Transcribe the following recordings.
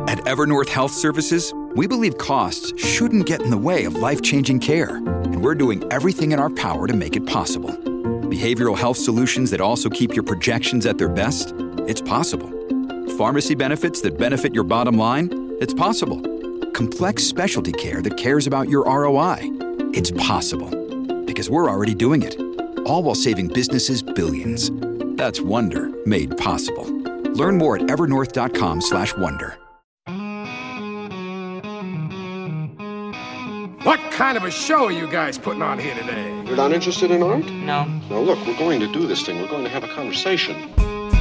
At Evernorth Health Services, we believe costs shouldn't get in the way of life-changing care, and we're doing everything in our power to make it possible. Behavioral health solutions that also keep your projections at their best? It's possible. Pharmacy benefits that benefit your bottom line? It's possible. Complex specialty care that cares about your ROI? It's possible. Because we're already doing it. All while saving businesses billions. That's Wonder made possible. Learn more at evernorth.com/wonder. What kind of a show are you guys putting on here today? You're not interested in art? No. Now look, we're going to do this thing. We're going to have a conversation.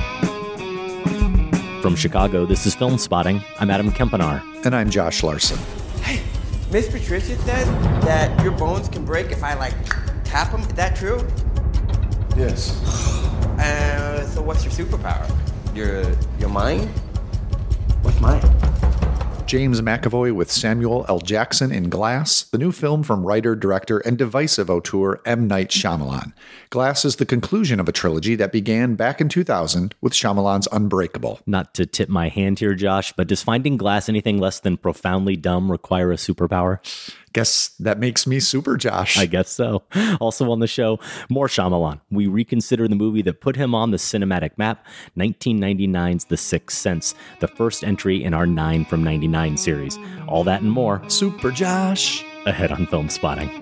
From Chicago, this is Film Spotting. I'm Adam Kempenaar. And I'm Josh Larson. Hey, Miss Patricia said that your bones can break if I, tap them. Is that true? Yes. So what's your superpower? Your mind? What's mine? James McAvoy with Samuel L. Jackson in Glass, the new film from writer, director, and divisive auteur M. Night Shyamalan. Glass is the conclusion of a trilogy that began back in 2000 with Shyamalan's Unbreakable. Not to tip my hand here, Josh, but does finding Glass anything less than profoundly dumb require a superpower? Guess that makes me Super Josh. I guess so. Also on the show, more Shyamalan. We reconsider the movie that put him on the cinematic map, 1999's The Sixth Sense, the first entry in our 9 from 99 series. All that and more. Super Josh. Ahead on Film Spotting.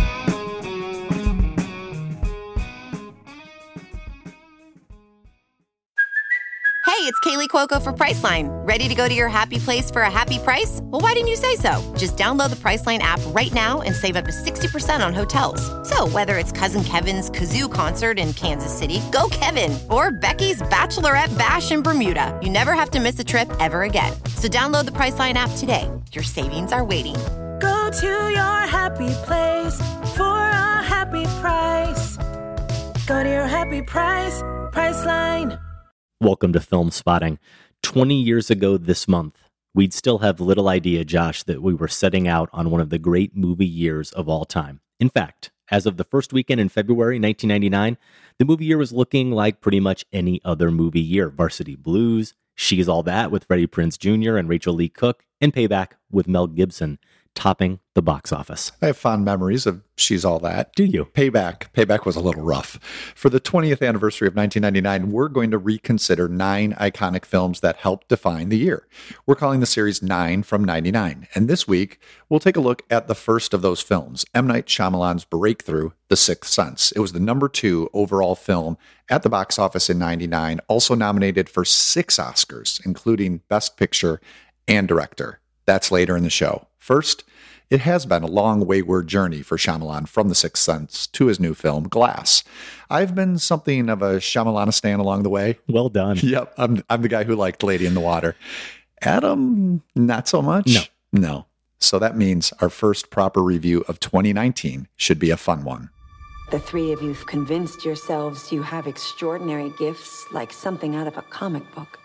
Hey, it's Kaylee Cuoco for Priceline. Ready to go to your happy place for a happy price? Well, why didn't you say so? Just download the Priceline app right now and save up to 60% on hotels. So whether it's Cousin Kevin's Kazoo Concert in Kansas City, go Kevin, or Becky's Bachelorette Bash in Bermuda, you never have to miss a trip ever again. So download the Priceline app today. Your savings are waiting. Go to your happy place for a happy price. Go to your happy price, Priceline. Welcome to Film Spotting. 20 years ago this month, we'd still have little idea, Josh, that we were setting out on one of the great movie years of all time. In fact, as of the first weekend in February 1999, the movie year was looking like pretty much any other movie year. Varsity Blues, She's All That with Freddie Prinze Jr. and Rachel Lee Cook, and Payback with Mel Gibson, topping the box office. I have fond memories of She's All That. Do you? Payback was a little rough. For the 20th anniversary of 1999, we're going to reconsider 9 iconic films that helped define the year. We're calling the series 9 from 99. And this week, we'll take a look at the first of those films, M. Night Shyamalan's breakthrough, The Sixth Sense. It was the number 2 overall film at the box office in 99, also nominated for 6 Oscars, including Best Picture and Director. That's later in the show. First, it has been a long, wayward journey for Shyamalan from The Sixth Sense to his new film, Glass. I've been something of a Shyamalan-stan along the way. Well done. Yep, I'm the guy who liked Lady in the Water. Adam, not so much? No. So that means our first proper review of 2019 should be a fun one. The three of you've convinced yourselves you have extraordinary gifts like something out of a comic book.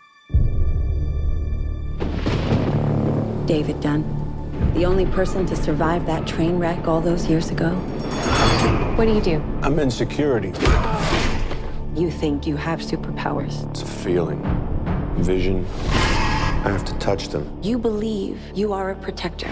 David Dunn, the only person to survive that train wreck all those years ago. What do? I'm in security. You think you have superpowers. It's a feeling. Vision. I have to touch them. You believe you are a protector.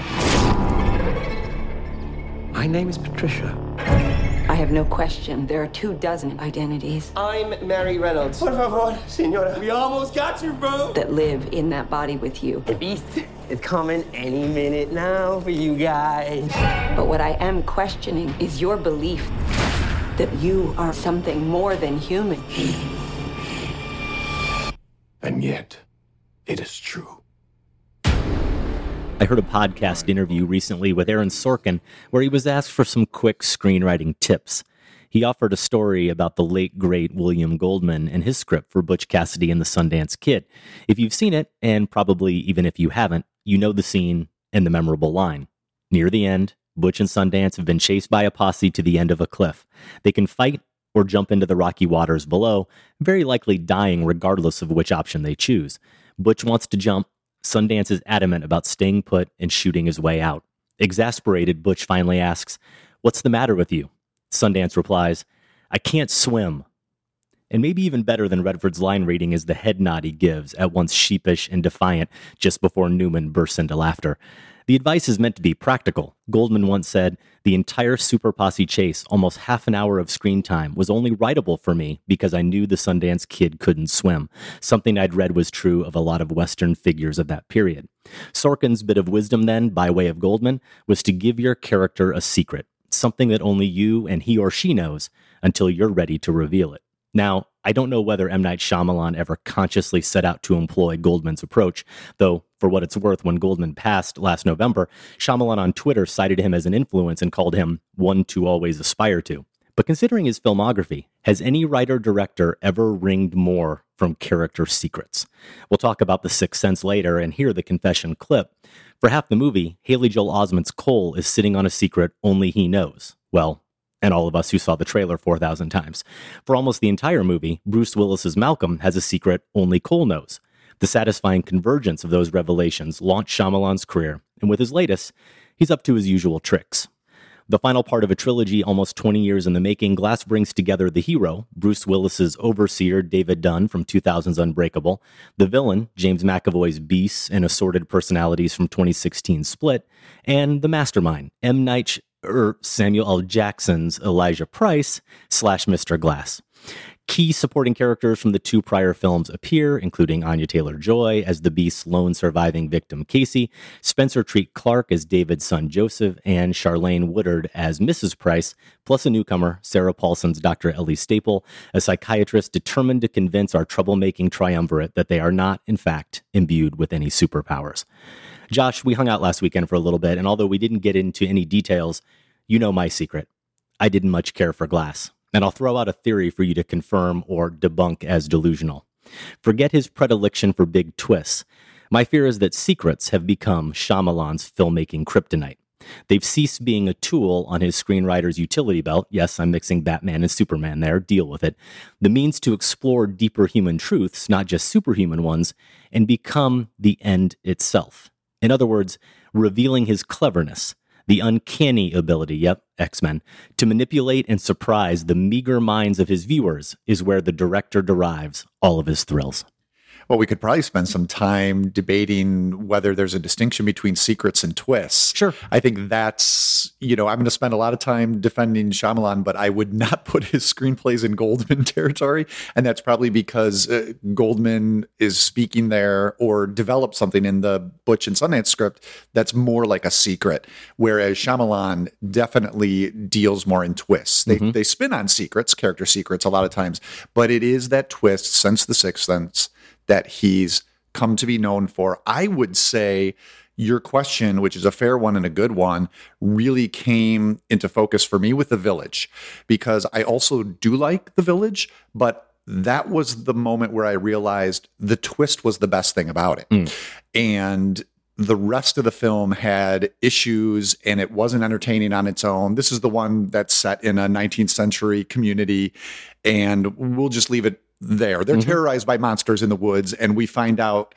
My name is Patricia. I have no question there are 24 identities I'm Mary Reynolds. Por favor, señora. We almost got you, bro. that live in that body with you. The beast is coming any minute now for you guys. But what I am questioning is your belief that you are something more than human. And yet, it is true. I heard a podcast interview recently with Aaron Sorkin where he was asked for some quick screenwriting tips. He offered a story about the late, great William Goldman and his script for Butch Cassidy and the Sundance Kid. If you've seen it, and probably even if you haven't, you know the scene and the memorable line. Near the end, Butch and Sundance have been chased by a posse to the end of a cliff. They can fight or jump into the rocky waters below, very likely dying regardless of which option they choose. Butch wants to jump. Sundance is adamant about staying put and shooting his way out. Exasperated, Butch finally asks, "What's the matter with you?" Sundance replies, "I can't swim." And maybe even better than Redford's line reading is the head nod he gives, at once sheepish and defiant, just before Newman bursts into laughter. The advice is meant to be practical. Goldman once said, "The entire Super Posse chase, almost half an hour of screen time, was only writable for me because I knew the Sundance Kid couldn't swim. Something I'd read was true of a lot of Western figures of that period." Sorkin's bit of wisdom then, by way of Goldman, was to give your character a secret, something that only you and he or she knows until you're ready to reveal it. Now, I don't know whether M. Night Shyamalan ever consciously set out to employ Goldman's approach, though, for what it's worth, when Goldman passed last November, Shyamalan on Twitter cited him as an influence and called him one to always aspire to. But considering his filmography, has any writer-director ever wringed more from character secrets? We'll talk about The Sixth Sense later and hear the confession clip. For half the movie, Haley Joel Osment's Cole is sitting on a secret only he knows. Well, and all of us who saw the trailer 4,000 times. For almost the entire movie, Bruce Willis's Malcolm has a secret only Cole knows. The satisfying convergence of those revelations launched Shyamalan's career, and with his latest, he's up to his usual tricks. The final part of a trilogy almost 20 years in the making, Glass brings together the hero, Bruce Willis's overseer David Dunn from 2000's Unbreakable, the villain, James McAvoy's beasts and assorted personalities from 2016's Split, and the mastermind, Samuel L. Jackson's Elijah Price / Mr. Glass. Key supporting characters from the two prior films appear, including Anya Taylor-Joy as the Beast's lone surviving victim Casey, Spencer Treat Clark as David's son Joseph, and Charlene Woodard as Mrs. Price, plus a newcomer, Sarah Paulson's Dr. Ellie Staple, a psychiatrist determined to convince our troublemaking triumvirate that they are not, in fact, imbued with any superpowers. Josh, we hung out last weekend for a little bit, and although we didn't get into any details, you know my secret. I didn't much care for Glass. And I'll throw out a theory for you to confirm or debunk as delusional. Forget his predilection for big twists. My fear is that secrets have become Shyamalan's filmmaking kryptonite. They've ceased being a tool on his screenwriter's utility belt. Yes, I'm mixing Batman and Superman there. Deal with it. The means to explore deeper human truths, not just superhuman ones, and become the end itself. In other words, revealing his cleverness, the uncanny ability, X-Men, to manipulate and surprise the meager minds of his viewers is where the director derives all of his thrills. Well, we could probably spend some time debating whether there's a distinction between secrets and twists. Sure. I think that's, I'm going to spend a lot of time defending Shyamalan, but I would not put his screenplays in Goldman territory. And that's probably because Goldman is speaking there or developed something in the Butch and Sundance script that's more like a secret, whereas Shyamalan definitely deals more in twists. They spin on secrets, character secrets a lot of times, but it is that twist since The Sixth Sense that he's come to be known for. I would say your question, which is a fair one and a good one, really came into focus for me with The Village, because I also do like The Village, but that was the moment where I realized the twist was the best thing about it. And the rest of the film had issues and it wasn't entertaining on its own. This is the one that's set in a 19th century community, and we'll just leave it there. They're terrorized by monsters in the woods, and we find out,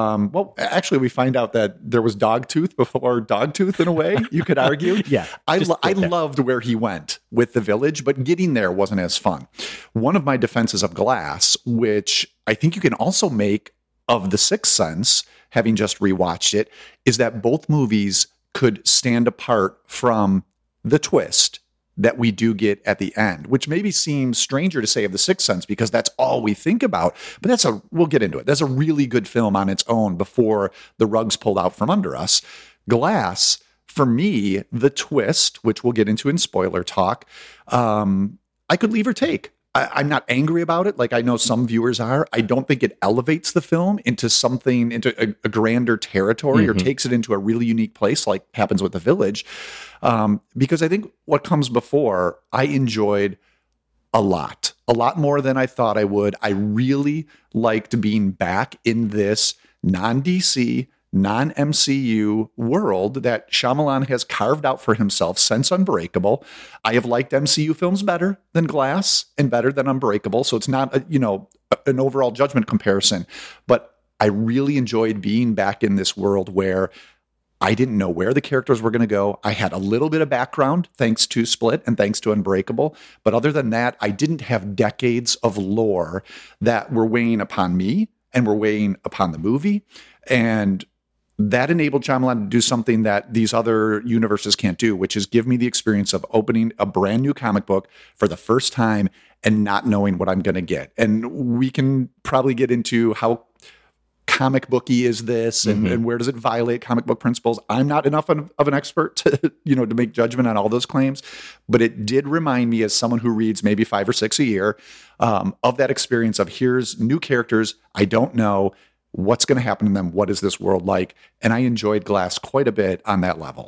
we find out that there was Dogtooth before Dogtooth, in a way, you could argue. I loved where he went with The Village, but getting there wasn't as fun. One of my defenses of Glass, which I think you can also make of The Sixth Sense, having just rewatched it, is that both movies could stand apart from the twist that we do get at the end, which maybe seems stranger to say of The Sixth Sense because that's all we think about, but we'll get into it. That's a really good film on its own before the rug's pulled out from under us. Glass, for me, the twist, which we'll get into in spoiler talk, I could leave or take. I'm not angry about it like I know some viewers are. I don't think it elevates the film into a grander territory or takes it into a really unique place like happens with The Village. Because I think what comes before, I enjoyed a lot more than I thought I would. I really liked being back in this non-DC, non-MCU world that Shyamalan has carved out for himself since Unbreakable. I have liked MCU films better than Glass and better than Unbreakable, so it's not an overall judgment comparison, but I really enjoyed being back in this world where I didn't know where the characters were going to go. I had a little bit of background thanks to Split and thanks to Unbreakable. But other than that, I didn't have decades of lore that were weighing upon me and were weighing upon the movie. And that enabled Shyamalan to do something that these other universes can't do, which is give me the experience of opening a brand new comic book for the first time and not knowing what I'm going to get. And we can probably get into how comic booky is this and where does it violate comic book principles. I'm not enough of an expert to, to make judgment on all those claims, but it did remind me as someone who reads maybe 5 or 6 a year of that experience of here's new characters. I don't know what's going to happen to them. What is this world like? And I enjoyed Glass quite a bit on that level.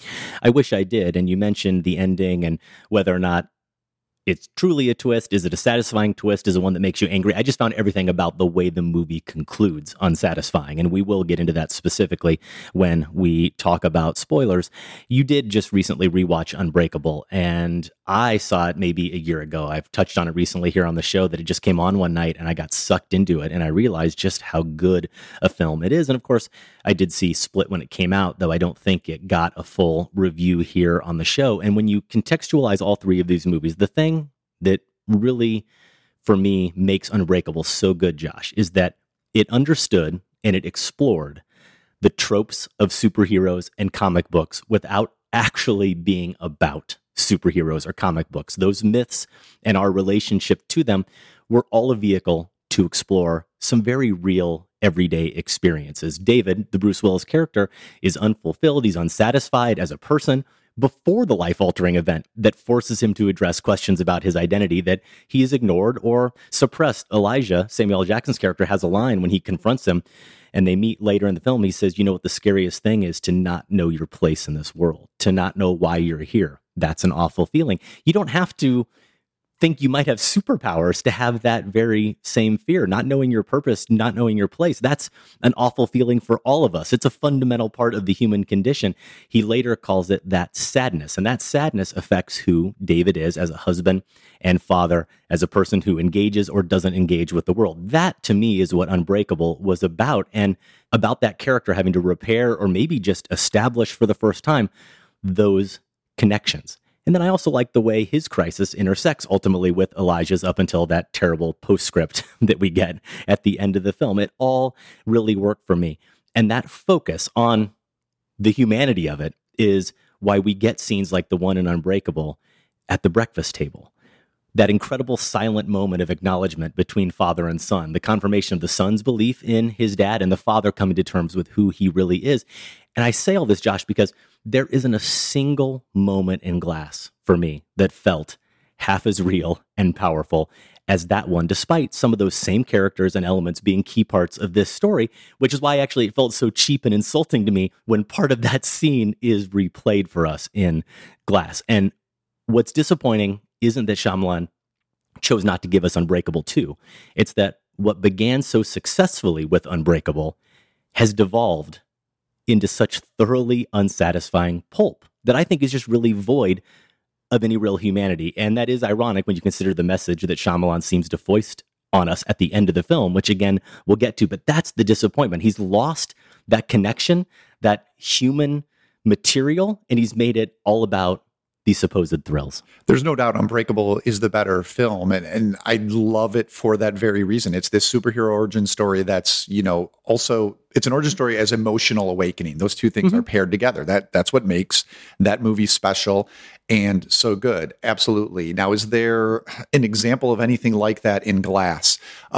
I wish I did. And you mentioned the ending and whether or not it's truly a twist. Is it a satisfying twist? Is it one that makes you angry? I just found everything about the way the movie concludes unsatisfying. And we will get into that specifically when we talk about spoilers. You did just recently rewatch Unbreakable, and I saw it maybe a year ago. I've touched on it recently here on the show that it just came on one night and I got sucked into it. And I realized just how good a film it is. And of course, I did see Split when it came out, though I don't think it got a full review here on the show. And when you contextualize all three of these movies, the thing that really, for me, makes Unbreakable so good, Josh, is that it understood and it explored the tropes of superheroes and comic books without actually being about superheroes or comic books. Those myths and our relationship to them were all a vehicle to explore some very real everyday experiences. David, the Bruce Willis character, is unfulfilled. He's unsatisfied as a person before the life-altering event that forces him to address questions about his identity that he has ignored or suppressed. Elijah, Samuel L. Jackson's character, has a line when he confronts him and they meet later in the film. He says, you know what the scariest thing is? To not know your place in this world, to not know why you're here. That's an awful feeling. You don't have to think you might have superpowers to have that very same fear, not knowing your purpose, not knowing your place. That's an awful feeling for all of us. It's a fundamental part of the human condition. He later calls it that sadness, and that sadness affects who David is as a husband and father, as a person who engages or doesn't engage with the world. That, to me, is what Unbreakable was about, and about that character having to repair or maybe just establish for the first time those connections. And then I also like the way his crisis intersects ultimately with Elijah's up until that terrible postscript that we get at the end of the film. It all really worked for me. And that focus on the humanity of it is why we get scenes like the one in Unbreakable at the breakfast table. That incredible silent moment of acknowledgement between father and son, the confirmation of the son's belief in his dad and the father coming to terms with who he really is. And I say all this, Josh, because there isn't a single moment in Glass for me that felt half as real and powerful as that one, despite some of those same characters and elements being key parts of this story, which is why actually it felt so cheap and insulting to me when part of that scene is replayed for us in Glass. And what's disappointing isn't that Shyamalan chose not to give us Unbreakable 2. It's that what began so successfully with Unbreakable has devolved into such thoroughly unsatisfying pulp that I think is just really void of any real humanity. And that is ironic when you consider the message that Shyamalan seems to foist on us at the end of the film, which again, we'll get to, but that's the disappointment. He's lost that connection, that human material, and he's made it all about these supposed thrills. There's no doubt Unbreakable is the better film, and I love it for that very reason. It's this superhero origin story that's, also it's an origin story as emotional awakening. Those two things are paired together. That's what makes that movie special and so good. Absolutely. Now, is there an example of anything like that in Glass?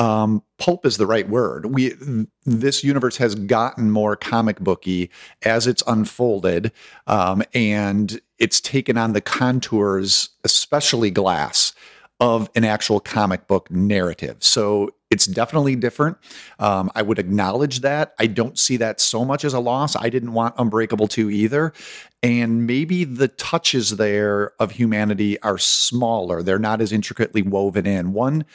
Pulp is the right word. This universe has gotten more comic booky as it's unfolded, and it's taken on the contours, especially Glass, of an actual comic book narrative. So it's definitely different. I would acknowledge that. I don't see that so much as a loss. I didn't want Unbreakable 2 either. And maybe the touches there of humanity are smaller. They're not as intricately woven in. One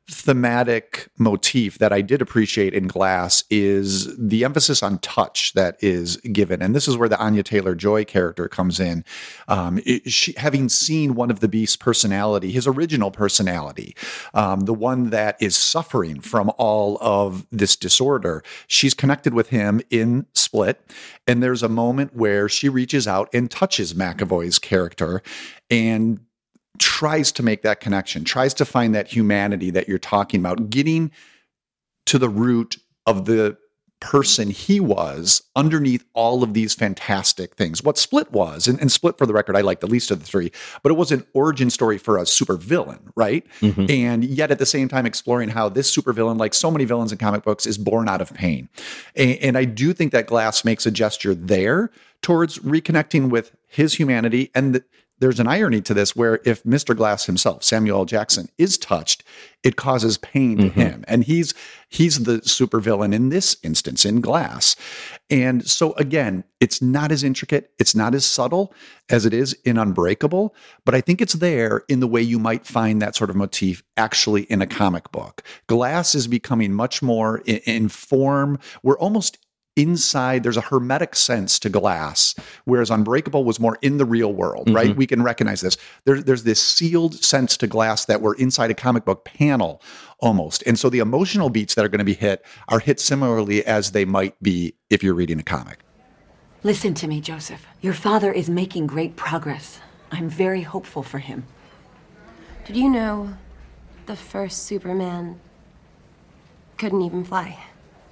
thematic motif that I did appreciate in Glass is the emphasis on touch that is given. And this is where the Anya Taylor-Joy character comes in. She, having seen one of the Beast's personality, his original personality, the one that is suffering from all of this disorder, she's connected with him in Split. And there's a moment where she reaches out and touches McAvoy's character and tries to make that connection, tries to find that humanity that you're talking about, getting to the root of the person he was underneath all of these fantastic things. What Split was, and Split, for the record, I like the least of the three, but it was an origin story for a supervillain, right? Mm-hmm. And yet at the same time exploring how this supervillain, like so many villains in comic books, is born out of pain. And I do think that Glass makes a gesture there towards reconnecting with his humanity. And there's an irony to this where if Mr. Glass himself, Samuel L. Jackson, is touched, it causes pain to him. And he's the supervillain in this instance, in Glass. And so again, it's not as intricate, it's not as subtle as it is in Unbreakable, but I think it's there in the way you might find that sort of motif actually in a comic book. Glass is becoming much more in form. We're almost inside, there's a hermetic sense to Glass, whereas Unbreakable was more in the real world, right? We can recognize this. There's this sealed sense to Glass that we're inside a comic book panel almost. And so the emotional beats that are going to be hit are hit similarly as they might be if you're reading a comic. Listen to me, Joseph. Your father is making great progress. I'm very hopeful for him. Did you know the first Superman couldn't even fly?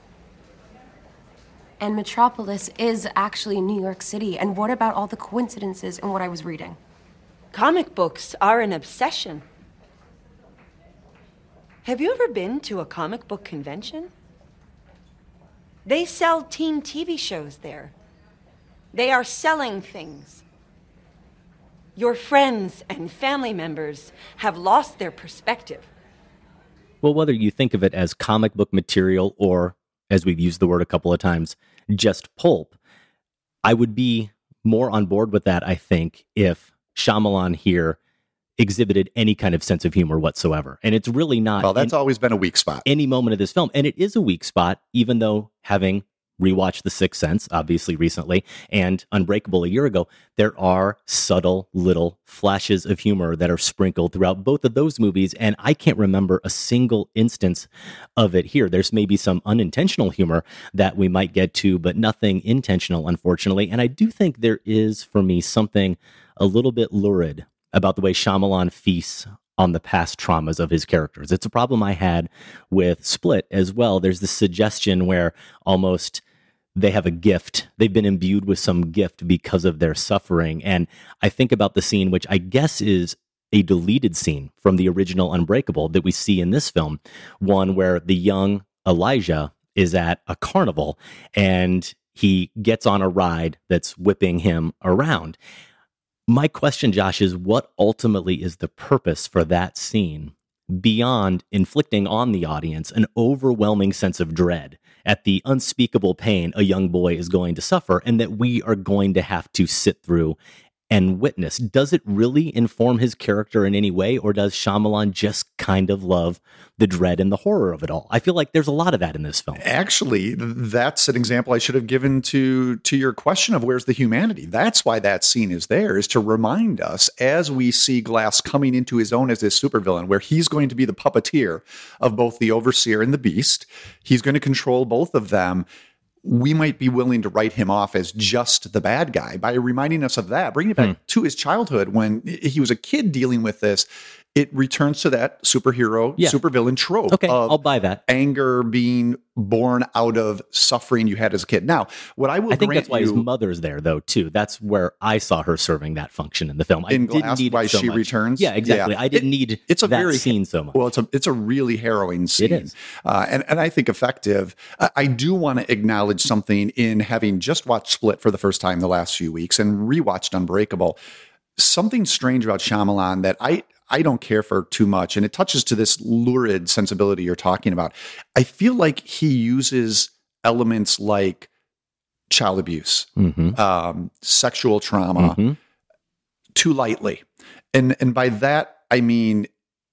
And Metropolis is actually New York City. And what about all the coincidences in what I was reading? Comic books are an obsession. Have you ever been to a comic book convention? They sell teen TV shows there. They are selling things. Your friends and family members have lost their perspective. Well, whether you think of it as comic book material or, as we've used the word a couple of times, just pulp, I would be more on board with that, I think, if Shyamalan here exhibited any kind of sense of humor whatsoever. And it's really not... Well, that's always been a weak spot. Any moment of this film. And it is a weak spot, even though having rewatched The Sixth Sense, obviously recently, and Unbreakable a year ago, there are subtle little flashes of humor that are sprinkled throughout both of those movies, and I can't remember a single instance of it here. There's maybe some unintentional humor that we might get to, but nothing intentional, unfortunately. And I do think there is, for me, something a little bit lurid about the way Shyamalan feasts on the past traumas of his characters. It's a problem I had with Split as well. There's this suggestion where almost they have a gift. They've been imbued with some gift because of their suffering. And I think about the scene, which I guess is a deleted scene from the original Unbreakable that we see in this film, one where the young Elijah is at a carnival and he gets on a ride that's whipping him around. My question, Josh, is what ultimately is the purpose for that scene beyond inflicting on the audience an overwhelming sense of dread at the unspeakable pain a young boy is going to suffer and that we are going to have to sit through and witness? Does it really inform his character in any way, or does Shyamalan just kind of love the dread and the horror of it all? I feel like there's a lot of that in this film. Actually, that's an example I should have given to your question of where's the humanity. That's why that scene is there, is to remind us as we see Glass coming into his own as this supervillain, where he's going to be the puppeteer of both the Overseer and the Beast. He's going to control both of them. We might be willing to write him off as just the bad guy by reminding us of that, bringing it back to his childhood when he was a kid dealing with this. It returns to that superhero, supervillain trope. Okay, of I'll buy that. Anger being born out of suffering you had as a kid. Now, what I think that's why his mother's there, though, too. That's where I saw her serving that function in the film. In Glass, why she returns? Yeah, exactly. Yeah. I didn't need that scene so much. Well, it's a really harrowing scene. It is. And I think effective. I do want to acknowledge something in having just watched Split for the first time the last few weeks and rewatched Unbreakable. Something strange about Shyamalan that I don't care for too much, and it touches to this lurid sensibility you're talking about. I feel like he uses elements like child abuse, sexual trauma too lightly. And by that, I mean,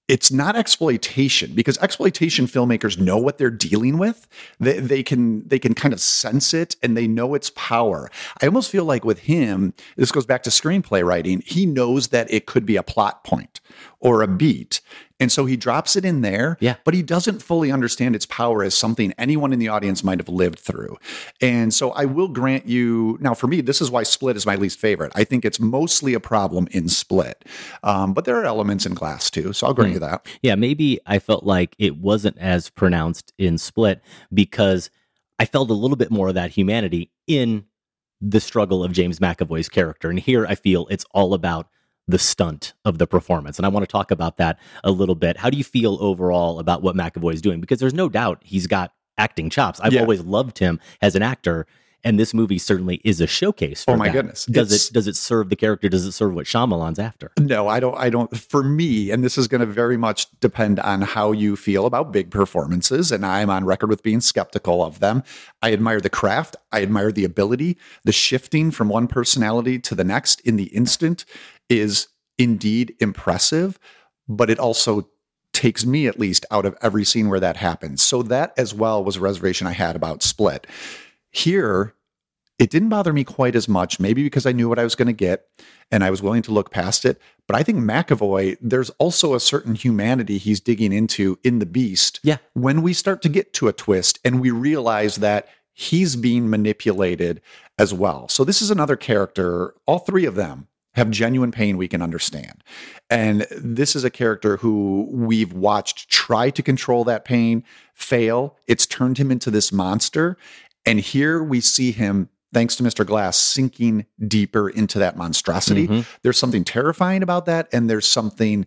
it's not exploitation, because exploitation filmmakers know what they're dealing with. They can kind of sense it, and they know its power. I almost feel like with him, this goes back to screenplay writing. He knows that it could be a plot point or a beat. And so he drops it in there, but he doesn't fully understand its power as something anyone in the audience might have lived through. And so I will grant you, now for me, this is why Split is my least favorite. I think it's mostly a problem in Split. But there are elements in Glass too, so I'll grant you that. Yeah, maybe I felt like it wasn't as pronounced in Split because I felt a little bit more of that humanity in the struggle of James McAvoy's character. And here I feel it's all about the stunt of the performance. And I want to talk about that a little bit. How do you feel overall about what McAvoy is doing? Because there's no doubt he's got acting chops. I've always loved him as an actor, and this movie certainly is a showcase for that. Goodness. Does it serve the character? Does it serve what Shyamalan's after? No, I don't. For me, and this is going to very much depend on how you feel about big performances, and I'm on record with being skeptical of them. I admire the craft. I admire the ability. The shifting from one personality to the next in the instant is indeed impressive, but it also takes me at least out of every scene where that happens. So that as well was a reservation I had about Split. Here, it didn't bother me quite as much, maybe because I knew what I was going to get and I was willing to look past it. But I think McAvoy, there's also a certain humanity he's digging into in The Beast. Yeah. When we start to get to a twist and we realize that he's being manipulated as well. So this is another character, all three of them have genuine pain we can understand. And this is a character who we've watched try to control that pain, fail. It's turned him into this monster. And here we see him, thanks to Mr. Glass, sinking deeper into that monstrosity. Mm-hmm. There's something terrifying about that. And there's something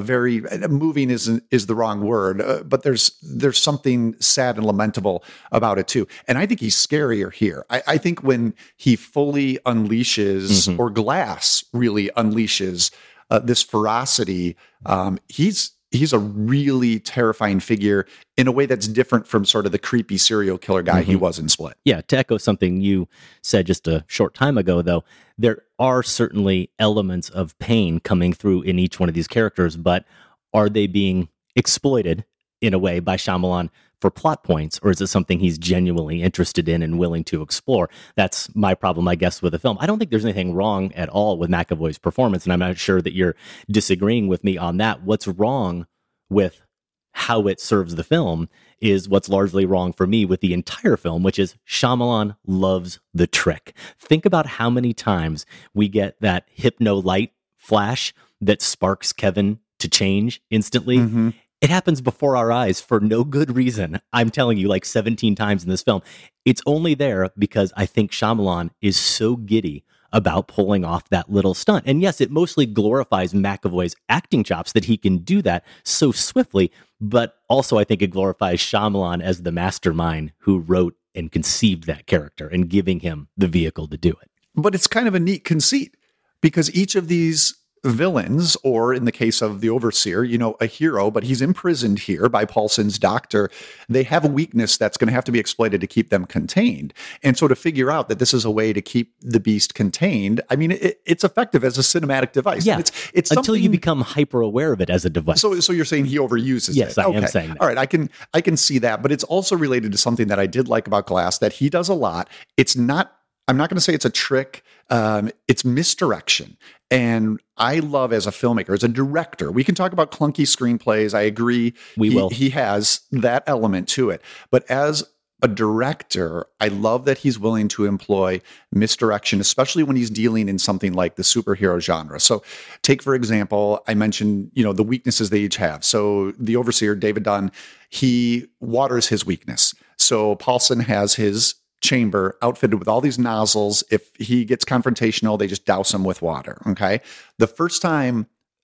moving is the wrong word, but there's something sad and lamentable about it too. And I think he's scarier here. I think when he fully unleashes, or Glass really unleashes this ferocity, he's a really terrifying figure in a way that's different from sort of the creepy serial killer guy he was in Split. Yeah, to echo something you said just a short time ago, though, there are certainly elements of pain coming through in each one of these characters, but are they being exploited in a way by Shyamalan for plot points, or is it something he's genuinely interested in and willing to explore? That's my problem, I guess, with the film. I don't think there's anything wrong at all with McAvoy's performance, and I'm not sure that you're disagreeing with me on that. What's wrong with how it serves the film is what's largely wrong for me with the entire film, which is Shyamalan loves the trick. Think about how many times we get that hypno light flash that sparks Kevin to change instantly. It happens before our eyes for no good reason. I'm telling you, like 17 times in this film. It's only there because I think Shyamalan is so giddy about pulling off that little stunt. And yes, it mostly glorifies McAvoy's acting chops that he can do that so swiftly, but also I think it glorifies Shyamalan as the mastermind who wrote and conceived that character and giving him the vehicle to do it. But it's kind of a neat conceit because each of these villains, or in the case of the Overseer, a hero, but he's imprisoned here by Paulson's doctor. They have a weakness that's going to have to be exploited to keep them contained. And so to figure out that this is a way to keep the beast contained, I mean, it's effective as a cinematic device. Yeah, it's until you become hyper aware of it as a device. So you're saying he overuses it? Yes, I am saying that. All right, I can see that, but it's also related to something that I did like about Glass that he does a lot. I'm not going to say it's a trick. It's misdirection. And I love as a filmmaker, as a director, we can talk about clunky screenplays. I agree. We will. He has that element to it. But as a director, I love that he's willing to employ misdirection, especially when he's dealing in something like the superhero genre. So take, for example, I mentioned, the weaknesses they each have. So the Overseer, David Dunn, he waters his weakness. So Paulson has his chamber outfitted with all these nozzles. If he gets confrontational, they just douse him with water. Okay. The first time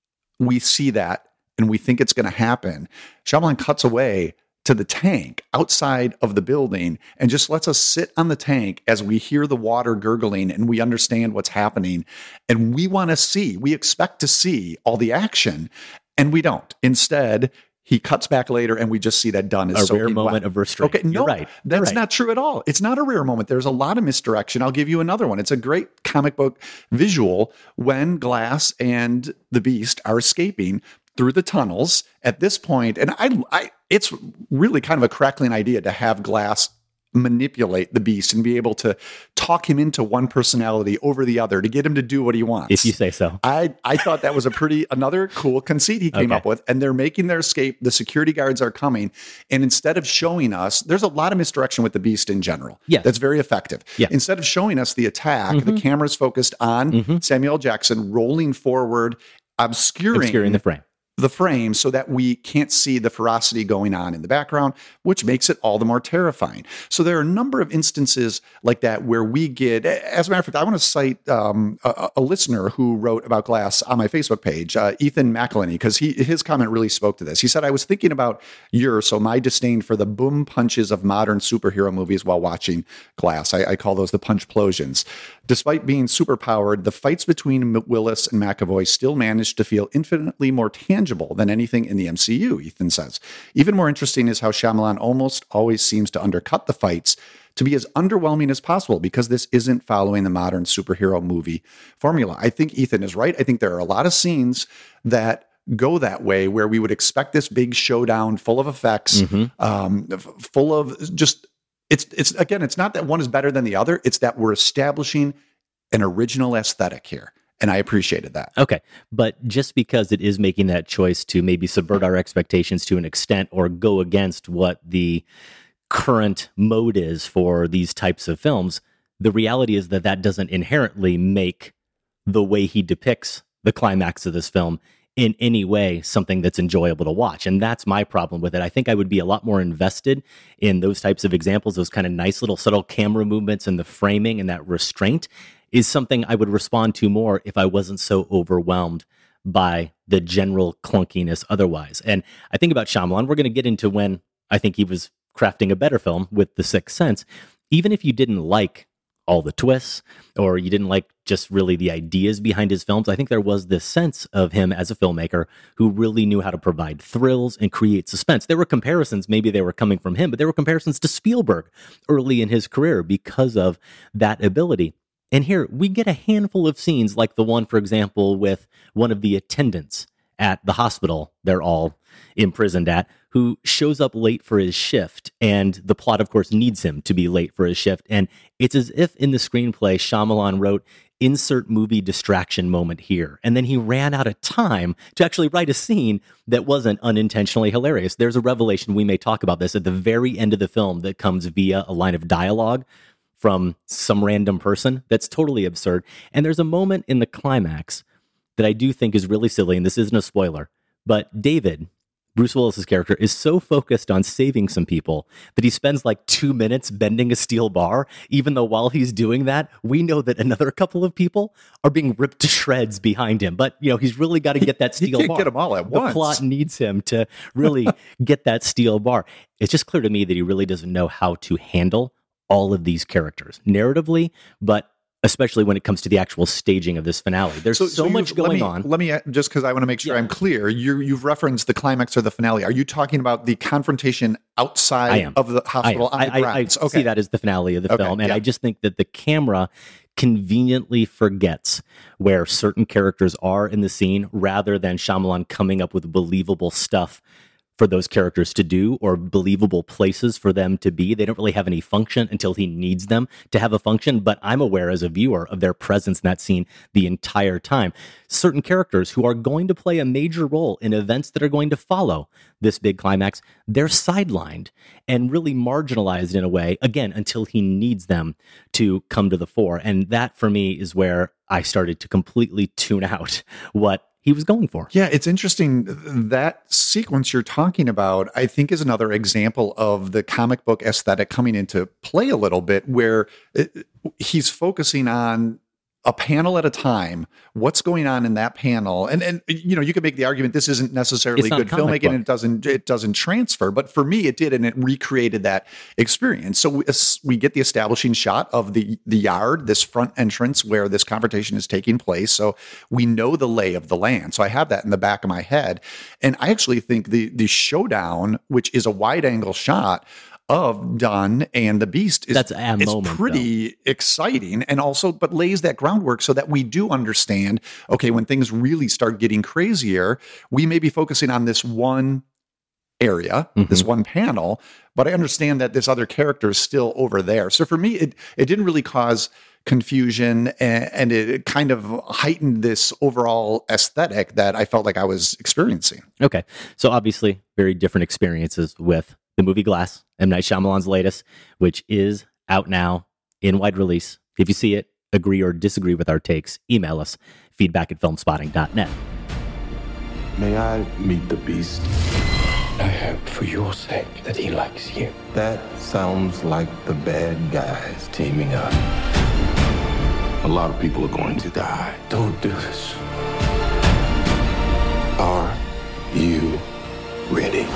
we see that and we think it's going to happen, Shyamalan cuts away to the tank outside of the building and just lets us sit on the tank as we hear the water gurgling and we understand what's happening. And we expect to see all the action, and we don't. Instead, he cuts back later, and we just see that Dunn is a rare moment wet. of restraint. Okay, no, you're right. That's not true at all. It's not a rare moment. There's a lot of misdirection. I'll give you another one. It's a great comic book visual when Glass and the Beast are escaping. through the tunnels at this point, and it's really kind of a crackling idea to have Glass manipulate the Beast and be able to talk him into one personality over the other to get him to do what he wants. If you say so. I thought that was another cool conceit he came up with, and they're making their escape. The security guards are coming, and instead of showing us, there's a lot of misdirection with the Beast in general. Yeah. That's very effective. Yeah. Instead of showing us the attack, the camera's focused on Samuel L. Jackson rolling forward, obscuring the frame so that we can't see the ferocity going on in the background, which makes it all the more terrifying. So there are a number of instances like that where we get, as a matter of fact, I want to cite a listener who wrote about Glass on my Facebook page, Ethan McElhenney, because his comment really spoke to this. He said, I was thinking about my disdain for the boom punches of modern superhero movies while watching Glass. I call those the punchplosions. Despite being superpowered, the fights between Willis and McAvoy still managed to feel infinitely more tangible than anything in the MCU, Ethan says. Even more interesting is how Shyamalan almost always seems to undercut the fights to be as underwhelming as possible because this isn't following the modern superhero movie formula. I think Ethan is right. I think there are a lot of scenes that go that way where we would expect this big showdown full of effects, full of just... It's not that one is better than the other. It's that we're establishing an original aesthetic here. And I appreciated that. Okay. But just because it is making that choice to maybe subvert our expectations to an extent or go against what the current mode is for these types of films, the reality is that doesn't inherently make the way he depicts the climax of this film in any way something that's enjoyable to watch. And that's my problem with it. I think I would be a lot more invested in those types of examples, those kind of nice little subtle camera movements and the framing and that restraint is something I would respond to more if I wasn't so overwhelmed by the general clunkiness otherwise. And I think about Shyamalan, we're going to get into when I think he was crafting a better film with The Sixth Sense. Even if you didn't like all the twists, or you didn't like just really the ideas behind his films, I think there was this sense of him as a filmmaker who really knew how to provide thrills and create suspense. There were comparisons, maybe they were coming from him, but there were comparisons to Spielberg early in his career because of that ability. And here we get a handful of scenes like the one, for example, with one of the attendants at the hospital they're all imprisoned at, who shows up late for his shift. And the plot, of course, needs him to be late for his shift. And it's as if in the screenplay, Shyamalan wrote, insert movie distraction moment here. And then he ran out of time to actually write a scene that wasn't unintentionally hilarious. There's a revelation, we may talk about this, at the very end of the film that comes via a line of dialogue from some random person that's totally absurd. And there's a moment in the climax that I do think is really silly, and this isn't a spoiler, but David, Bruce Willis's character, is so focused on saving some people that he spends like 2 minutes bending a steel bar, even though while he's doing that, we know that another couple of people are being ripped to shreds behind him. But, he's really got to get that steel bar. He can't get them all at once. The plot needs him to really get that steel bar. It's just clear to me that he really doesn't know how to handle all of these characters narratively, but especially when it comes to the actual staging of this finale. There's so much going on. Let me just because I want to make sure I'm clear. You've referenced the climax of the finale. Are you talking about the confrontation outside of the hospital on the grounds? I see that as the finale of the film, and I just think that the camera conveniently forgets where certain characters are in the scene rather than Shyamalan coming up with believable stuff for those characters to do or believable places for them to be. They don't really have any function until he needs them to have a function, but I'm aware as a viewer of their presence in that scene the entire time. Certain characters who are going to play a major role in events that are going to follow this big climax, they're sidelined and really marginalized in a way, again, until he needs them to come to the fore. And that, for me, is where I started to completely tune out what he was going for. Yeah, it's interesting. That sequence you're talking about, I think, is another example of the comic book aesthetic coming into play a little bit, where he's focusing on a panel at a time, what's going on in that panel. And you could make the argument this isn't necessarily good filmmaking and it doesn't transfer, but for me it did, and it recreated that experience. So we get the establishing shot of the yard, this front entrance where this confrontation is taking place. So we know the lay of the land. So I have that in the back of my head. And I actually think the showdown, which is a wide angle shot of Dunn and the Beast is moment, pretty exciting, and also but lays that groundwork so that we do understand, okay, when things really start getting crazier, we may be focusing on this one area, this one panel, but I understand that this other character is still over there. So for me, it didn't really cause confusion, and it kind of heightened this overall aesthetic that I felt like I was experiencing. Okay. So obviously very different experiences with the movie Glass, M. Night Shyamalan's latest, which is out now in wide release. If you see it, agree or disagree with our takes, email us, feedback@filmspotting.net. May I meet the Beast? I hope for your sake that he likes you. That sounds like the bad guys teaming up. A lot of people are going to die. Don't do this. Are you ready?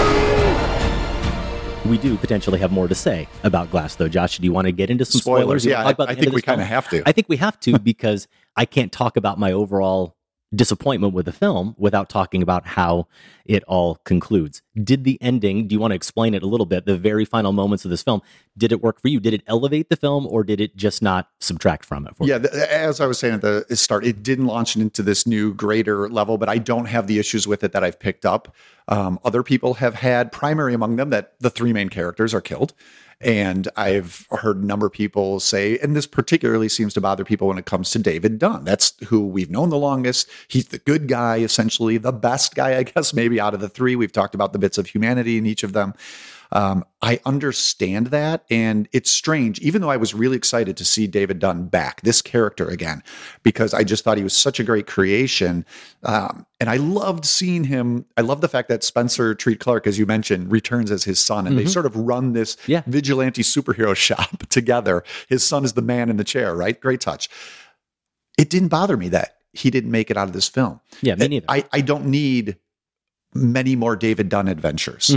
We do potentially have more to say about Glass, though. Josh, do you want to get into some spoilers? Yeah, I think we kind of have to. I think we have to because I can't talk about my overall disappointment with the film without talking about how it all concludes. Did the ending, do you want to explain it a little bit, the very final moments of this film, did it work for you? Did it elevate the film, or did it just not subtract from it? As I was saying at the start, it didn't launch it into this new greater level, but I don't have the issues with it that I've picked up. Other people have had, primary among them, that the three main characters are killed. And I've heard a number of people say, and this particularly seems to bother people when it comes to David Dunn. That's who we've known the longest. He's the good guy, essentially, the best guy, I guess, maybe out of the three. We've talked about the bits of humanity in each of them. I understand that, and it's strange, even though I was really excited to see David Dunn back, this character again, because I just thought he was such a great creation. And I loved seeing him. I love the fact that Spencer Treat Clark, as you mentioned, returns as his son, and they sort of run this vigilante superhero shop together. His son is the man in the chair, right? Great touch. It didn't bother me that he didn't make it out of this film. Yeah, me neither. I don't need many more David Dunn adventures.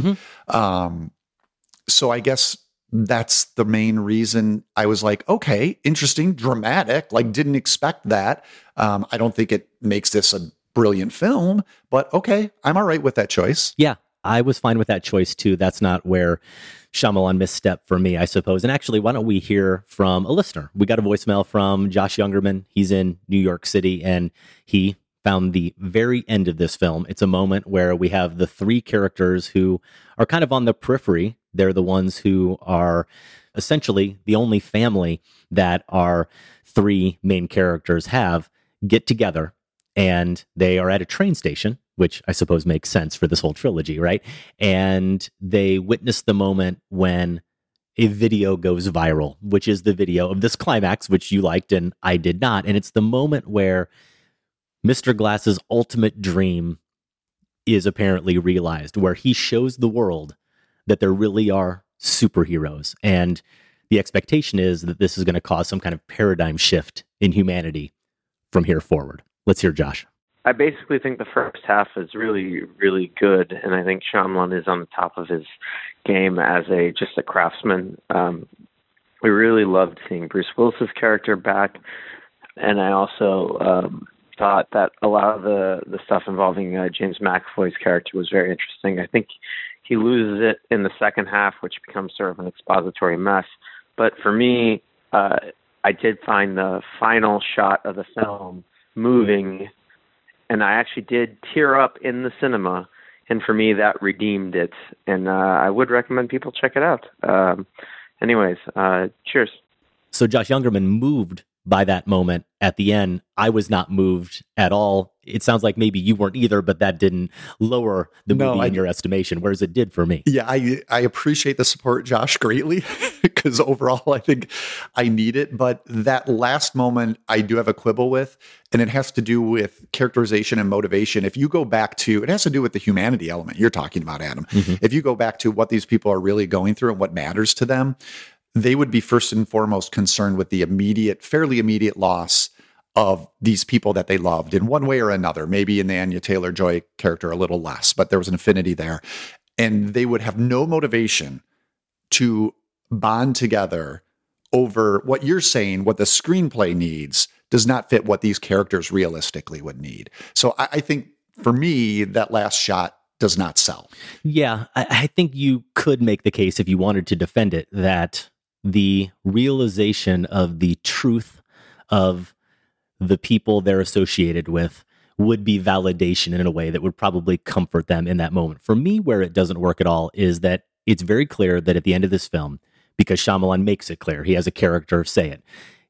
So I guess that's the main reason I was like, okay, interesting, dramatic, like didn't expect that. I don't think it makes this a brilliant film, but okay, I'm all right with that choice. Yeah, I was fine with that choice too. That's not where Shyamalan misstepped for me, I suppose. And actually, why don't we hear from a listener? We got a voicemail from Josh Youngerman. He's in New York City, and he found the very end of this film. It's a moment where we have the three characters who are kind of on the periphery. They're the ones who are essentially the only family that our three main characters have get together, and they are at a train station, which I suppose makes sense for this whole trilogy, right? And they witness the moment when a video goes viral, which is the video of this climax, which you liked and I did not. And it's the moment where Mr. Glass's ultimate dream is apparently realized, where he shows the world that there really are superheroes. And the expectation is that this is going to cause some kind of paradigm shift in humanity from here forward. Let's hear Josh. I basically think the first half is really, really good, and I think Shyamalan is on the top of his game as just a craftsman. We really loved seeing Bruce Willis's character back, and I also thought that a lot of the stuff involving James McAvoy's character was very interesting. I think he loses it in the second half, which becomes sort of an expository mess. But for me, I did find the final shot of the film moving, and I actually did tear up in the cinema, and for me, that redeemed it. And I would recommend people check it out. Anyways, cheers. So Josh Youngerman moved by that moment at the end. I was not moved at all. It sounds like maybe you weren't either, but that didn't lower the movie in your estimation, whereas it did for me. Yeah, I appreciate the support, Josh, greatly, because overall I think I need it. But that last moment I do have a quibble with, and it has to do with characterization and motivation. If you go back to, it has to do with the humanity element you're talking about, Adam. If you go back to what these people are really going through and what matters to them, they would be first and foremost concerned with the fairly immediate loss of these people that they loved in one way or another. Maybe in the Anya Taylor-Joy character a little less, but there was an affinity there. And they would have no motivation to bond together over what you're saying, what the screenplay needs does not fit what these characters realistically would need. So I think for me, that last shot does not sell. Yeah, I think you could make the case if you wanted to defend it that the realization of the truth of the people they're associated with would be validation in a way that would probably comfort them in that moment. For me, where it doesn't work at all is that it's very clear that at the end of this film, because Shyamalan makes it clear, he has a character say it,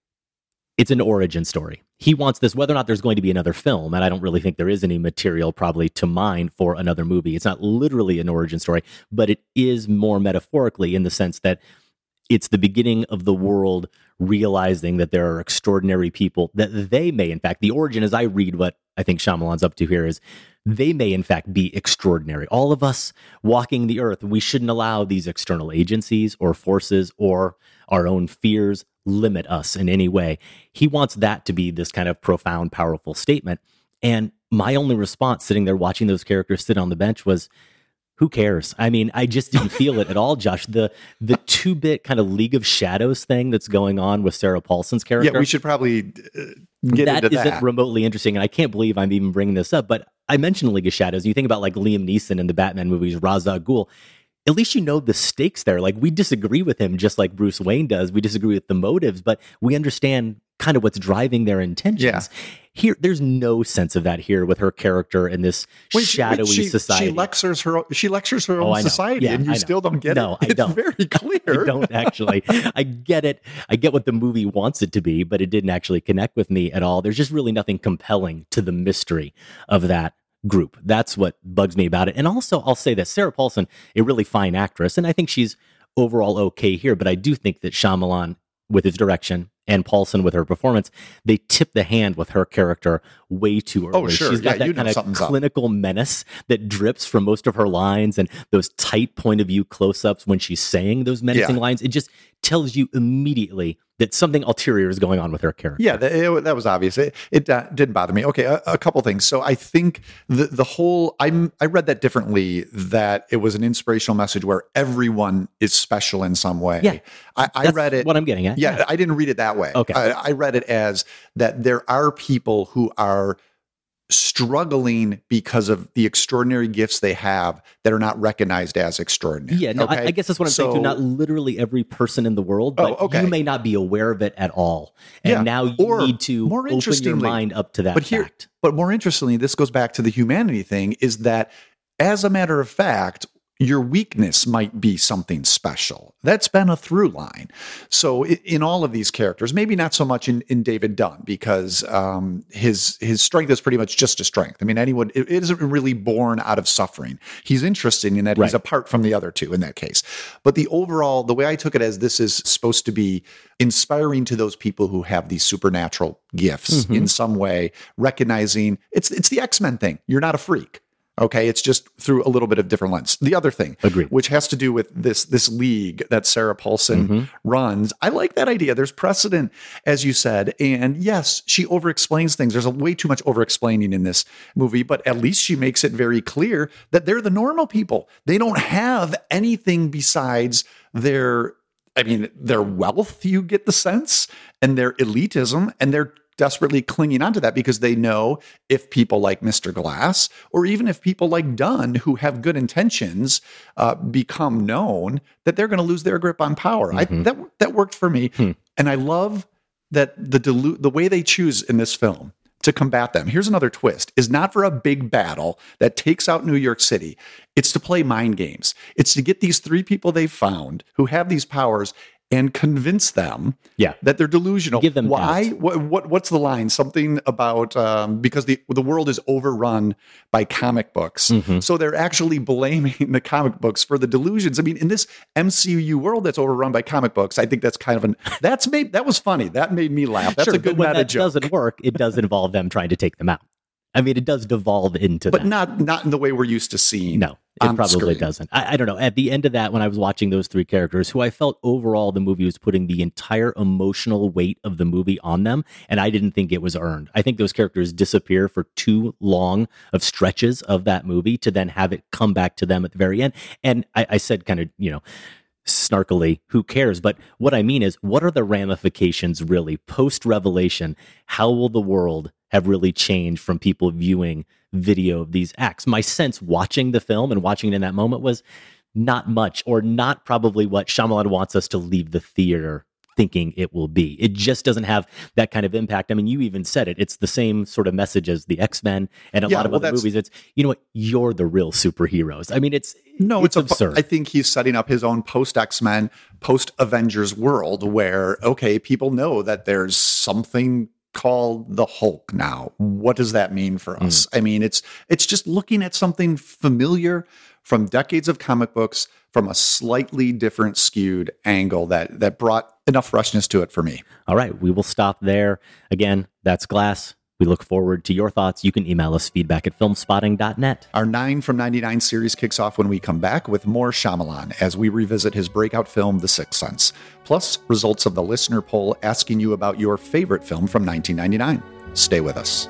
it's an origin story. He wants this, whether or not there's going to be another film, and I don't really think there is any material probably to mine for another movie. It's not literally an origin story, but it is more metaphorically in the sense that it's the beginning of the world realizing that there are extraordinary people, that they may, in fact, the origin, as I read what I think Shyamalan's up to here, is they may, in fact, be extraordinary. All of us walking the earth, we shouldn't allow these external agencies or forces or our own fears limit us in any way. He wants that to be this kind of profound, powerful statement. And my only response sitting there watching those characters sit on the bench was, who cares? I mean, I just didn't feel it at all, Josh. The 2-bit kind of League of Shadows thing that's going on with Sarah Paulson's character. Yeah, we should probably get into that. That isn't remotely interesting, and I can't believe I'm even bringing this up, but I mentioned League of Shadows. You think about like Liam Neeson in the Batman movies, Ra's al Ghul. At least you know the stakes there. Like, we disagree with him just like Bruce Wayne does. We disagree with the motives, but we understand kind of what's driving their intentions. Yeah. Here, there's no sense of that here with her character in this shadowy society. She lectures her own society, and you still don't get it. No, I don't. It's very clear. I don't actually. I get it. I get what the movie wants it to be, but it didn't actually connect with me at all. There's just really nothing compelling to the mystery of that group. That's what bugs me about it. And also, I'll say that Sarah Paulson, a really fine actress, and I think she's overall okay here, but I do think that Shyamalan, with his direction, and Paulson with her performance, they tip the hand with her character way too early. Oh, sure. She's got that kind of clinical menace that drips from most of her lines, and those tight point of view close-ups when she's saying those menacing lines. It just tells you immediately that something ulterior is going on with her character. Yeah, that was obvious. It didn't bother me. Okay, a couple things. So I think the whole, I read that differently, that it was an inspirational message where everyone is special in some way. Yeah, I read it. What I'm getting at. Yeah, I didn't read it that way. Okay. I read it as that there are people who are struggling because of the extraordinary gifts they have that are not recognized as extraordinary. Yeah, no, I guess that's what I'm saying too. Not literally every person in the world, but you may not be aware of it at all. And now you need to open your mind up to that fact. But more interestingly, this goes back to the humanity thing, is that as a matter of fact, your weakness might be something special. That's been a through line. So in all of these characters, maybe not so much in David Dunn, because his strength is pretty much just a strength. I mean, it isn't really born out of suffering. He's interesting in that he's apart from the other two in that case. But the way I took it as, this is supposed to be inspiring to those people who have these supernatural gifts in some way, recognizing it's the X-Men thing. You're not a freak. Okay, it's just through a little bit of different lens. The other thing, which has to do with this league that Sarah Paulson runs, I like that idea. There's precedent, as you said, and yes, she over-explains things. There's way too much over-explaining in this movie, but at least she makes it very clear that they're the normal people. They don't have anything besides their wealth, you get the sense, and their elitism, and they're desperately clinging onto that because they know if people like Mr. Glass, or even if people like Dunn, who have good intentions, become known, that they're going to lose their grip on power. That worked for me. And I love that the way they choose in this film to combat them, here's another twist, is not for a big battle that takes out New York City. It's to play mind games. It's to get these three people they've found who have these powers and convince them that they're delusional. Give them why? What's the line? Something about because the world is overrun by comic books, so they're actually blaming the comic books for the delusions. I mean, in this MCU world that's overrun by comic books, I think that's kind of that was funny. That made me laugh. That's a good meta joke. When that doesn't work, it does involve them trying to take them out. I mean, it does devolve into but that. But not in the way we're used to seeing. No, it probably doesn't. I don't know. At the end of that, when I was watching those three characters, who I felt overall the movie was putting the entire emotional weight of the movie on them, and I didn't think it was earned. I think those characters disappear for too long of stretches of that movie to then have it come back to them at the very end. And I said kind of, snarkily, who cares? But what I mean is, what are the ramifications really post-revelation? How will the world have really changed from people viewing video of these acts. My sense watching the film and watching it in that moment was not much, or not probably what Shyamalan wants us to leave the theater thinking it will be. It just doesn't have that kind of impact. I mean, you even said it. It's the same sort of message as the X-Men and a lot of other movies. It's, you know what, you're the real superheroes. I mean, it's absurd. I think he's setting up his own post-X-Men, post-Avengers world where, okay, people know that there's something called the Hulk now. What does that mean for us? I mean, it's just looking at something familiar from decades of comic books from a slightly different skewed angle that brought enough freshness to it for me. All right, we will stop there. Again, that's Glass. We look forward to your thoughts. You can email us feedback@filmspotting.net. Our 9 from 99 series kicks off when we come back with more Shyamalan as we revisit his breakout film, The Sixth Sense, plus results of the listener poll asking you about your favorite film from 1999. Stay with us.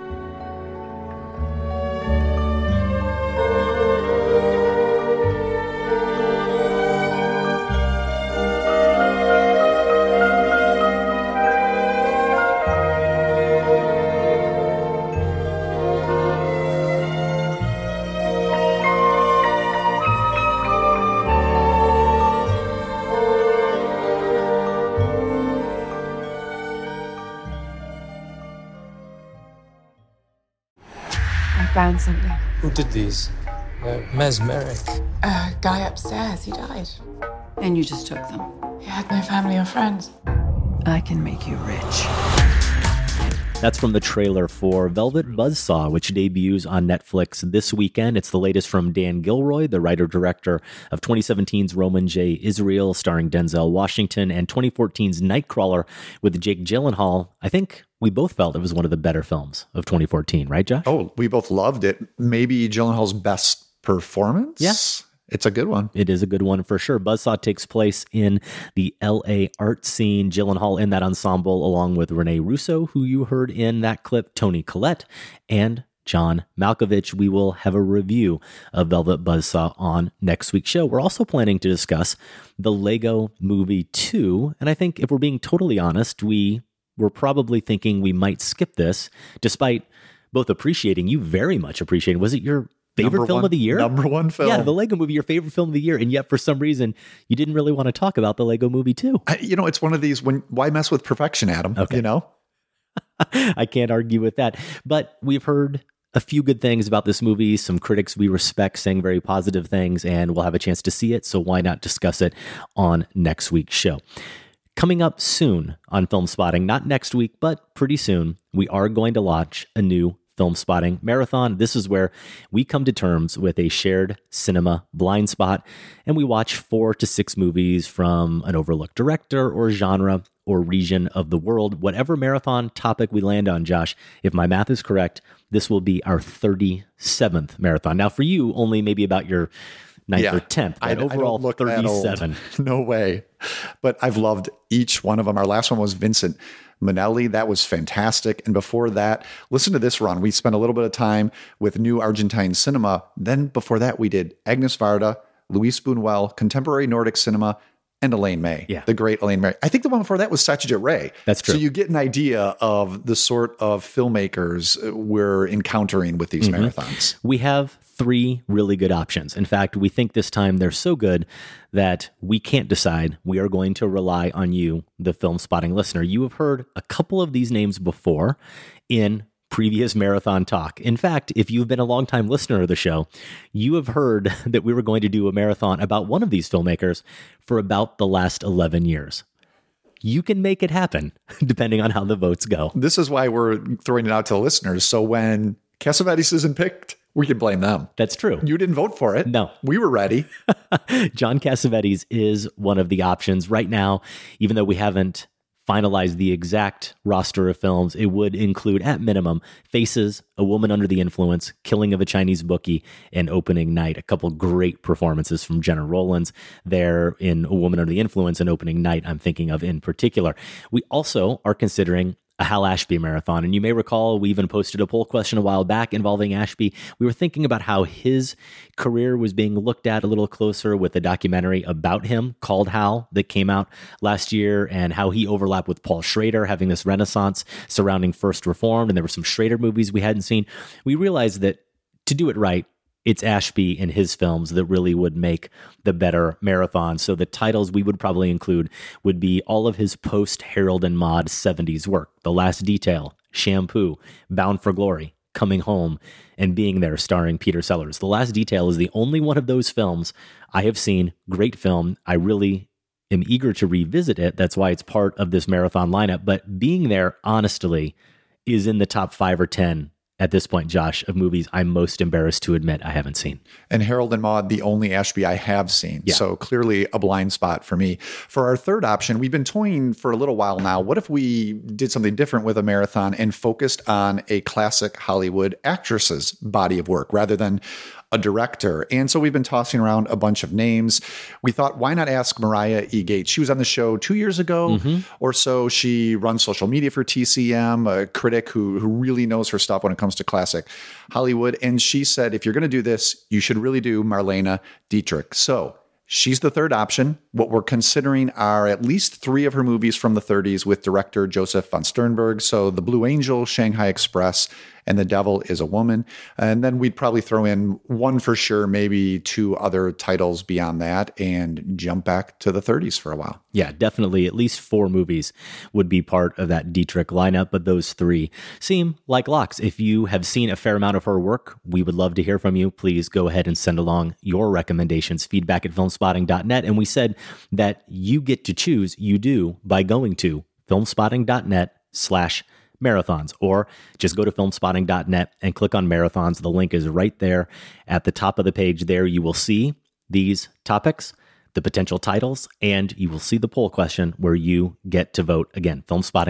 Found something. Who did these? Mesmeric. A guy upstairs, he died. And you just took them? He had no family or friends. I can make you rich. That's from the trailer for Velvet Buzzsaw, which debuts on Netflix this weekend. It's the latest from Dan Gilroy, the writer-director of 2017's Roman J. Israel, starring Denzel Washington, and 2014's Nightcrawler with Jake Gyllenhaal. I think we both felt it was one of the better films of 2014, right, Josh? Oh, we both loved it. Maybe Gyllenhaal's best performance? Yes. It's a good one. It is a good one for sure. Buzzsaw takes place in the LA art scene. Gyllenhaal in that ensemble, along with Rene Russo, who you heard in that clip, Toni Collette, and John Malkovich. We will have a review of Velvet Buzzsaw on next week's show. We're also planning to discuss the Lego Movie 2. And I think if we're being totally honest, we were probably thinking we might skip this, despite both appreciating, you very much appreciating. Was it your favorite film of the year? Number one film. Yeah, the Lego Movie, your favorite film of the year. And yet, for some reason, you didn't really want to talk about the Lego Movie 2. It's one of these, why mess with perfection, Adam? Okay. You know? I can't argue with that. But we've heard a few good things about this movie, some critics we respect saying very positive things, and we'll have a chance to see it. So why not discuss it on next week's show? Coming up soon on Film Spotting, not next week, but pretty soon, we are going to launch a new Film Spotting Marathon. This is where we come to terms with a shared cinema blind spot, and we watch 4 to 6 movies from an overlooked director or genre or region of the world. Whatever marathon topic we land on, Josh, if my math is correct, this will be our 37th marathon. Now, for you, only maybe about your 9th or 10th, but overall 37. No way. But I've loved each one of them. Our last one was Vincent Minnelli. That was fantastic. And before that, listen to this run. We spent a little bit of time with New Argentine Cinema. Then before that, we did Agnes Varda, Luis Buñuel, Contemporary Nordic Cinema, and Elaine May. Yeah. The great Elaine May. I think the one before that was Satyajit Ray. That's true. So you get an idea of the sort of filmmakers we're encountering with these marathons. We have 3 really good options. In fact, we think this time they're so good that we can't decide. We are going to rely on you, the Film Spotting listener. You have heard a couple of these names before in previous marathon talk. In fact, if you've been a longtime listener of the show, you have heard that we were going to do a marathon about one of these filmmakers for about the last 11 years. You can make it happen, depending on how the votes go. This is why we're throwing it out to the listeners. So when Cassavetes isn't picked, we can blame them. That's true. You didn't vote for it. No. We were ready. John Cassavetes is one of the options right now, even though we haven't finalized the exact roster of films. It would include, at minimum, Faces, A Woman Under the Influence, Killing of a Chinese Bookie, and Opening Night. A couple great performances from Jenna Rollins there in A Woman Under the Influence and Opening Night, I'm thinking of in particular. We also are considering a a Hal Ashby marathon. And you may recall we even posted a poll question a while back involving Ashby. We were thinking about how his career was being looked at a little closer with a documentary about him called Hal that came out last year, and how he overlapped with Paul Schrader, having this renaissance surrounding First Reformed. And there were some Schrader movies we hadn't seen. We realized that to do it right, it's Ashby and his films that really would make the better marathon. So the titles we would probably include would be all of his post-Harold and Maude 70s work: The Last Detail, Shampoo, Bound for Glory, Coming Home, and Being There, starring Peter Sellers. The Last Detail is the only one of those films I have seen. Great film. I really am eager to revisit it. That's why it's part of this marathon lineup. But Being There, honestly, is in the top 5 or 10 at this point, Josh, of movies I'm most embarrassed to admit I haven't seen. And Harold and Maude, the only Ashby I have seen. Yeah. So clearly a blind spot for me. For our third option, we've been toying for a little while now. What if we did something different with a marathon and focused on a classic Hollywood actress's body of work rather than a director? And so we've been tossing around a bunch of names. We thought, why not ask Mariah E. Gates? She was on the show 2 years ago or so. She runs social media for TCM, a critic who really knows her stuff when it comes to classic Hollywood. And she said, if you're going to do this, you should really do Marlene Dietrich. So she's the third option. What we're considering are at least 3 of her movies from the 30s with director Joseph von Sternberg. So The Blue Angel, Shanghai Express, and The Devil is a Woman. And then we'd probably throw in one for sure, maybe 2 other titles beyond that, and jump back to the 30s for a while. Yeah, definitely. At least 4 movies would be part of that Dietrich lineup, but those 3 seem like locks. If you have seen a fair amount of her work, we would love to hear from you. Please go ahead and send along your recommendations, feedback@filmspotting.net. And we said that you get to choose, you do, by going to filmspotting.net/marathons, or just go to filmspotting.net and click on marathons. The link is right there at the top of the page. There you will see these topics, the potential titles, and you will see the poll question where you get to vote. Again,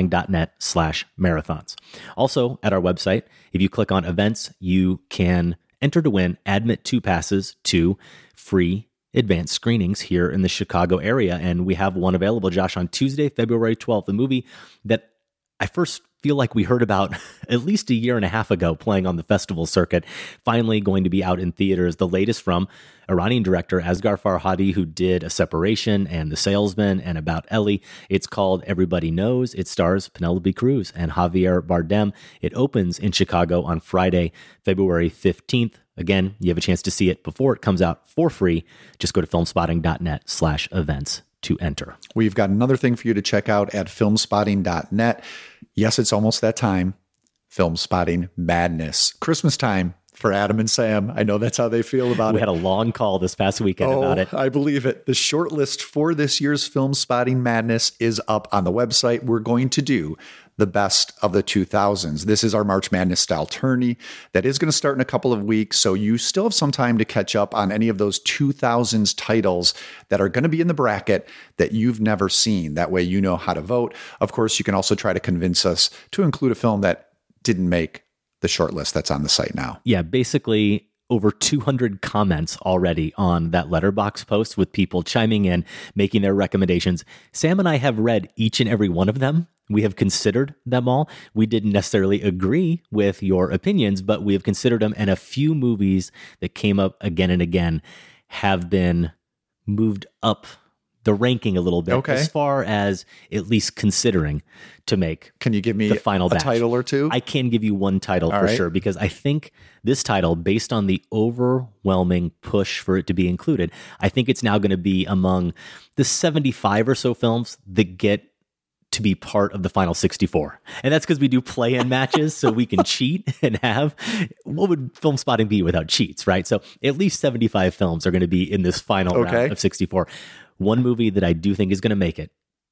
filmspotting.net/marathons. Also, at our website, if you click on events, you can enter to win Admit 2 passes to free advanced screenings here in the Chicago area. And we have one available, Josh, on Tuesday, February 12th, a movie that I first feel like we heard about at least a year and a half ago, playing on the festival circuit, finally going to be out in theaters. The latest from Iranian director Asghar Farhadi, who did A Separation and The Salesman and About Ellie. It's called Everybody Knows. It stars Penelope Cruz and Javier Bardem. It opens in Chicago on Friday, February 15th. Again, you have a chance to see it before it comes out for free. Just go to filmspotting.net/events to enter. We've got another thing for you to check out at filmspotting.net. Yes, it's almost that time. Film Spotting Madness. Christmas time for Adam and Sam. I know that's how they feel about it. We had a long call this past weekend about it. I believe it. The short list for this year's Film Spotting Madness is up on the website. We're going to do the best of the 2000s. This is our March Madness style tourney that is going to start in a couple of weeks. So you still have some time to catch up on any of those 2000s titles that are going to be in the bracket that you've never seen. That way you know how to vote. Of course, you can also try to convince us to include a film that didn't make the short list that's on the site now. Yeah, basically over 200 comments already on that Letterboxd post with people chiming in, making their recommendations. Sam and I have read each and every one of them. We have considered them all. We didn't necessarily agree with your opinions, but we have considered them. And a few movies that came up again and again have been moved up the ranking a little bit, as far as at least considering to make. Can you give me the final a title or two? I can give you one title for sure, because I think this title, based on the overwhelming push for it to be included, I think it's now going to be among the 75 or so films that get to be part of the final 64. And that's because we do play-in matches, so we can cheat and have, what would Film Spotting be without cheats, right? So at least 75 films are going to be in this final round of 64. One movie that I do think is going to make it,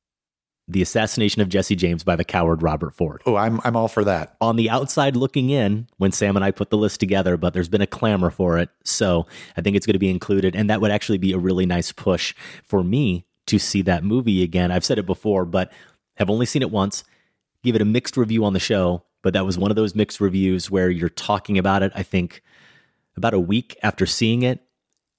The Assassination of Jesse James by the coward Robert Ford. Oh, I'm all for that. On the outside looking in, when Sam and I put the list together, but there's been a clamor for it. So I think it's going to be included. And that would actually be a really nice push for me to see that movie again. I've said it before, but have only seen it once. Give it a mixed review on the show. But that was one of those mixed reviews where you're talking about it, I think, about a week after seeing it.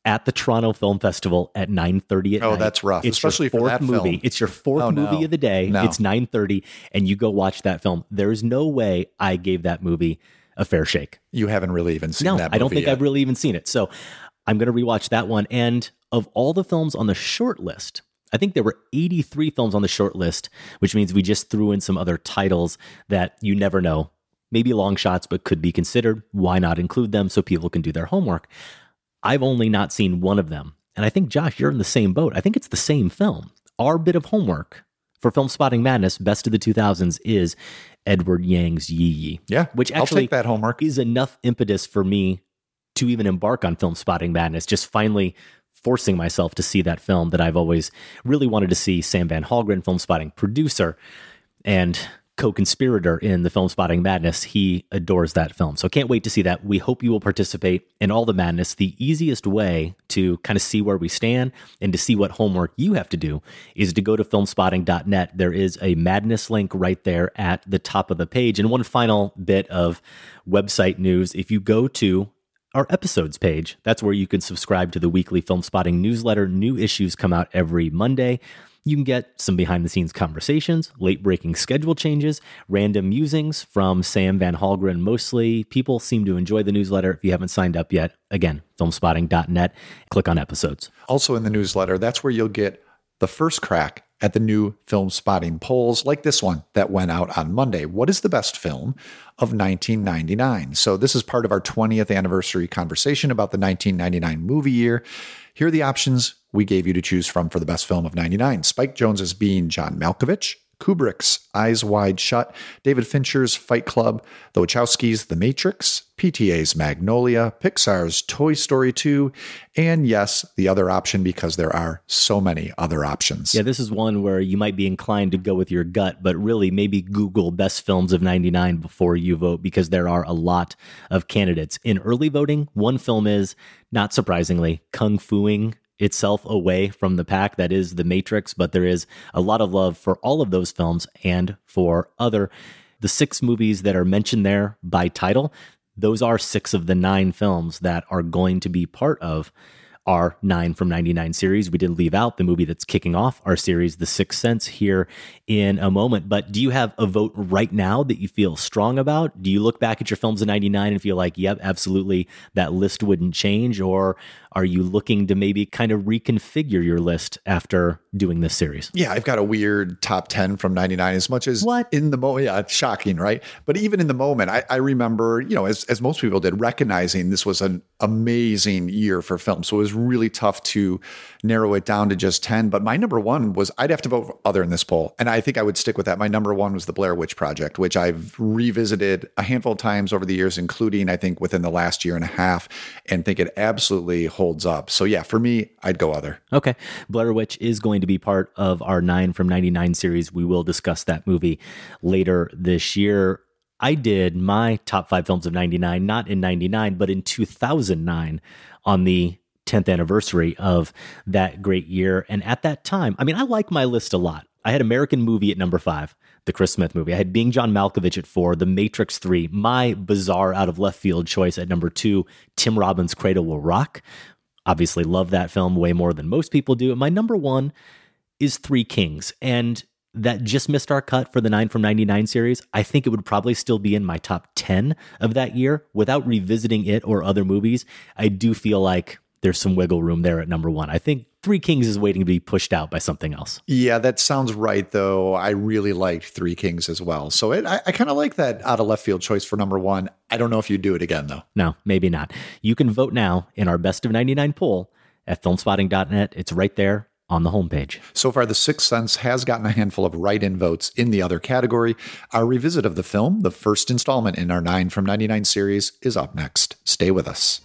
at the Toronto Film Festival at 9:30 at night. Oh, that's rough, It's especially your for fourth that movie. film. It's your fourth movie of the day. No. It's 9:30, and you go watch that film. There's no way I gave that movie a fair shake. You haven't really even seen that movie I don't think yet. I've really even seen it. So I'm going to rewatch that one. And of all the films on the short list, I think there were 83 films on the short list, which means we just threw in some other titles that you never know. Maybe long shots, but could be considered. Why not include them so people can do their homework? I've only not seen one of them. And I think, Josh, you're in the same boat. I think it's the same film. Our bit of homework for Film Spotting Madness, Best of the 2000s, is Edward Yang's Yi Yi. Yeah, which I'll actually take that homework. Is enough impetus for me to even embark on Film Spotting Madness, just finally forcing myself to see that film that I've always really wanted to see. Sam Van Hallgren, Film Spotting producer and co-conspirator in the Film Spotting Madness. He adores that film. So can't wait to see that. We hope you will participate in all the madness. The easiest way to kind of see where we stand and to see what homework you have to do is to go to filmspotting.net. There is a madness link right there at the top of the page. And one final bit of website news. If you go to our episodes page, that's where you can subscribe to the weekly Film Spotting newsletter. New issues come out every Monday. You can get some behind-the-scenes conversations, late-breaking schedule changes, random musings from Sam Van Hallgren mostly. People seem to enjoy the newsletter. If you haven't signed up yet, again, filmspotting.net, click on episodes. Also in the newsletter, that's where you'll get the first crack at the new Film Spotting polls, like this one that went out on Monday. What is the best film of 1999? So this is part of our 20th anniversary conversation about the 1999 movie year. Here are the options we gave you to choose from for the best film of 99. Spike Jonze's Being John Malkovich, Kubrick's Eyes Wide Shut, David Fincher's Fight Club, The Wachowskis' The Matrix, PTA's Magnolia, Pixar's Toy Story 2, and yes, the other option, because there are so many other options. Yeah, this is one where you might be inclined to go with your gut, but really maybe Google best films of 99 before you vote, because there are a lot of candidates. In early voting, one film is, not surprisingly, kung fuing itself away from the pack. That is The Matrix, but there is a lot of love for all of those films and for the 6 movies that are mentioned there by title. Those are 6 of the 9 films that are going to be part of our 9 from 99 series. We did leave out the movie that's kicking off our series, The Sixth Sense, here in a moment. But do you have a vote right now that you feel strong about? Do you look back at your films of 99 and feel like, yep, absolutely, that list wouldn't change? Or are you looking to maybe kind of reconfigure your list after doing this series? Yeah, I've got a weird top 10 from 99 as much as in the moment. Yeah, it's shocking, right? But even in the moment, I remember, as most people did, recognizing this was an amazing year for film. So it was really tough to narrow it down to just 10. But my number one was, I'd have to vote other in this poll. And I think I would stick with that. My number one was The Blair Witch Project, which I've revisited a handful of times over the years, including, I think, within the last year and a half, and think it absolutely holds up. So yeah, for me, I'd go other. Okay. Blair Witch is going to be part of our 9 from 99 series. We will discuss that movie later this year. I did my top 5 films of 99, not in 99, but in 2009 on the 10th anniversary of that great year. And at that time, I like my list a lot. I had American Movie at number 5, the Chris Smith movie. I had Being John Malkovich at 4, The Matrix 3, my bizarre out of left field choice at number 2, Tim Robbins' Cradle Will Rock. Obviously love that film way more than most people do. And my number 1 is Three Kings. And that just missed our cut for the 9 from 99 series. I think it would probably still be in my top 10 of that year. Without revisiting it or other movies, I do feel like there's some wiggle room there at number 1. I think Three Kings is waiting to be pushed out by something else. Yeah, that sounds right, though. I really liked Three Kings as well. So I kind of like that out of left field choice for number 1. I don't know if you'd do it again, though. No, maybe not. You can vote now in our Best of 99 poll at filmspotting.net. It's right there on the homepage. So far, The Sixth Sense has gotten a handful of write-in votes in the other category. Our revisit of the film, the first installment in our 9 from 99 series, is up next. Stay with us.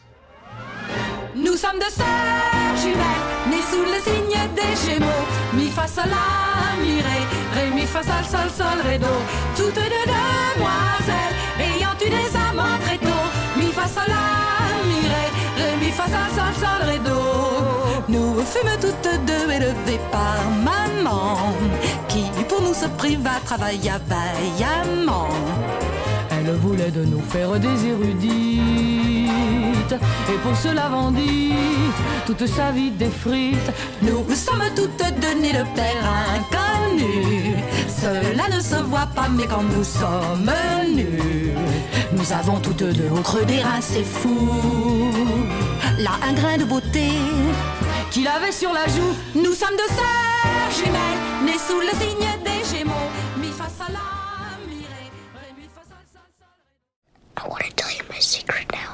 Nous sommes deux sœurs jumelles, nées sous le signe des Gémeaux. Mi fa sol la mi ré mi fa sol sol sol ré do. Toutes deux demoiselles, ayant eu des amants très tôt. Mi fa sol la mi ré mi fa sol sol sol ré do. Nous fûmes toutes deux élevées par maman, qui pour nous se priva travailla vaillamment. Elle voulait voulait de nous faire des érudites. Et pour cela vendit toute sa vie des frites. Nous sommes toutes données de père inconnu. Cela ne se voit pas, mais quand nous sommes nus, nous avons toutes deux au creux des reins, c'est fou. Là, un grain de beauté qu'il avait sur la joue. Nous sommes deux sœurs jumelles, nées sous le signe des Gémeaux. Mi fa sol la mi ré, ré mi fa sol sol sol. I want to tell you my secret now.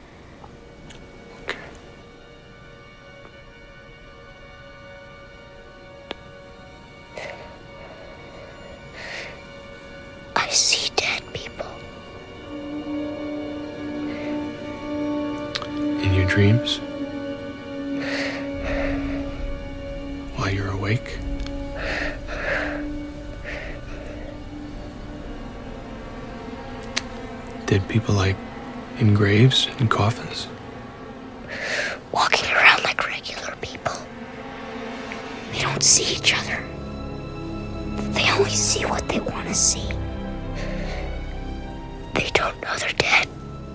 I see dead people. In your dreams? While you're awake? Dead people like in graves and coffins? Walking around like regular people. They don't see each other. They only see what they want to see. They don't know they're dead.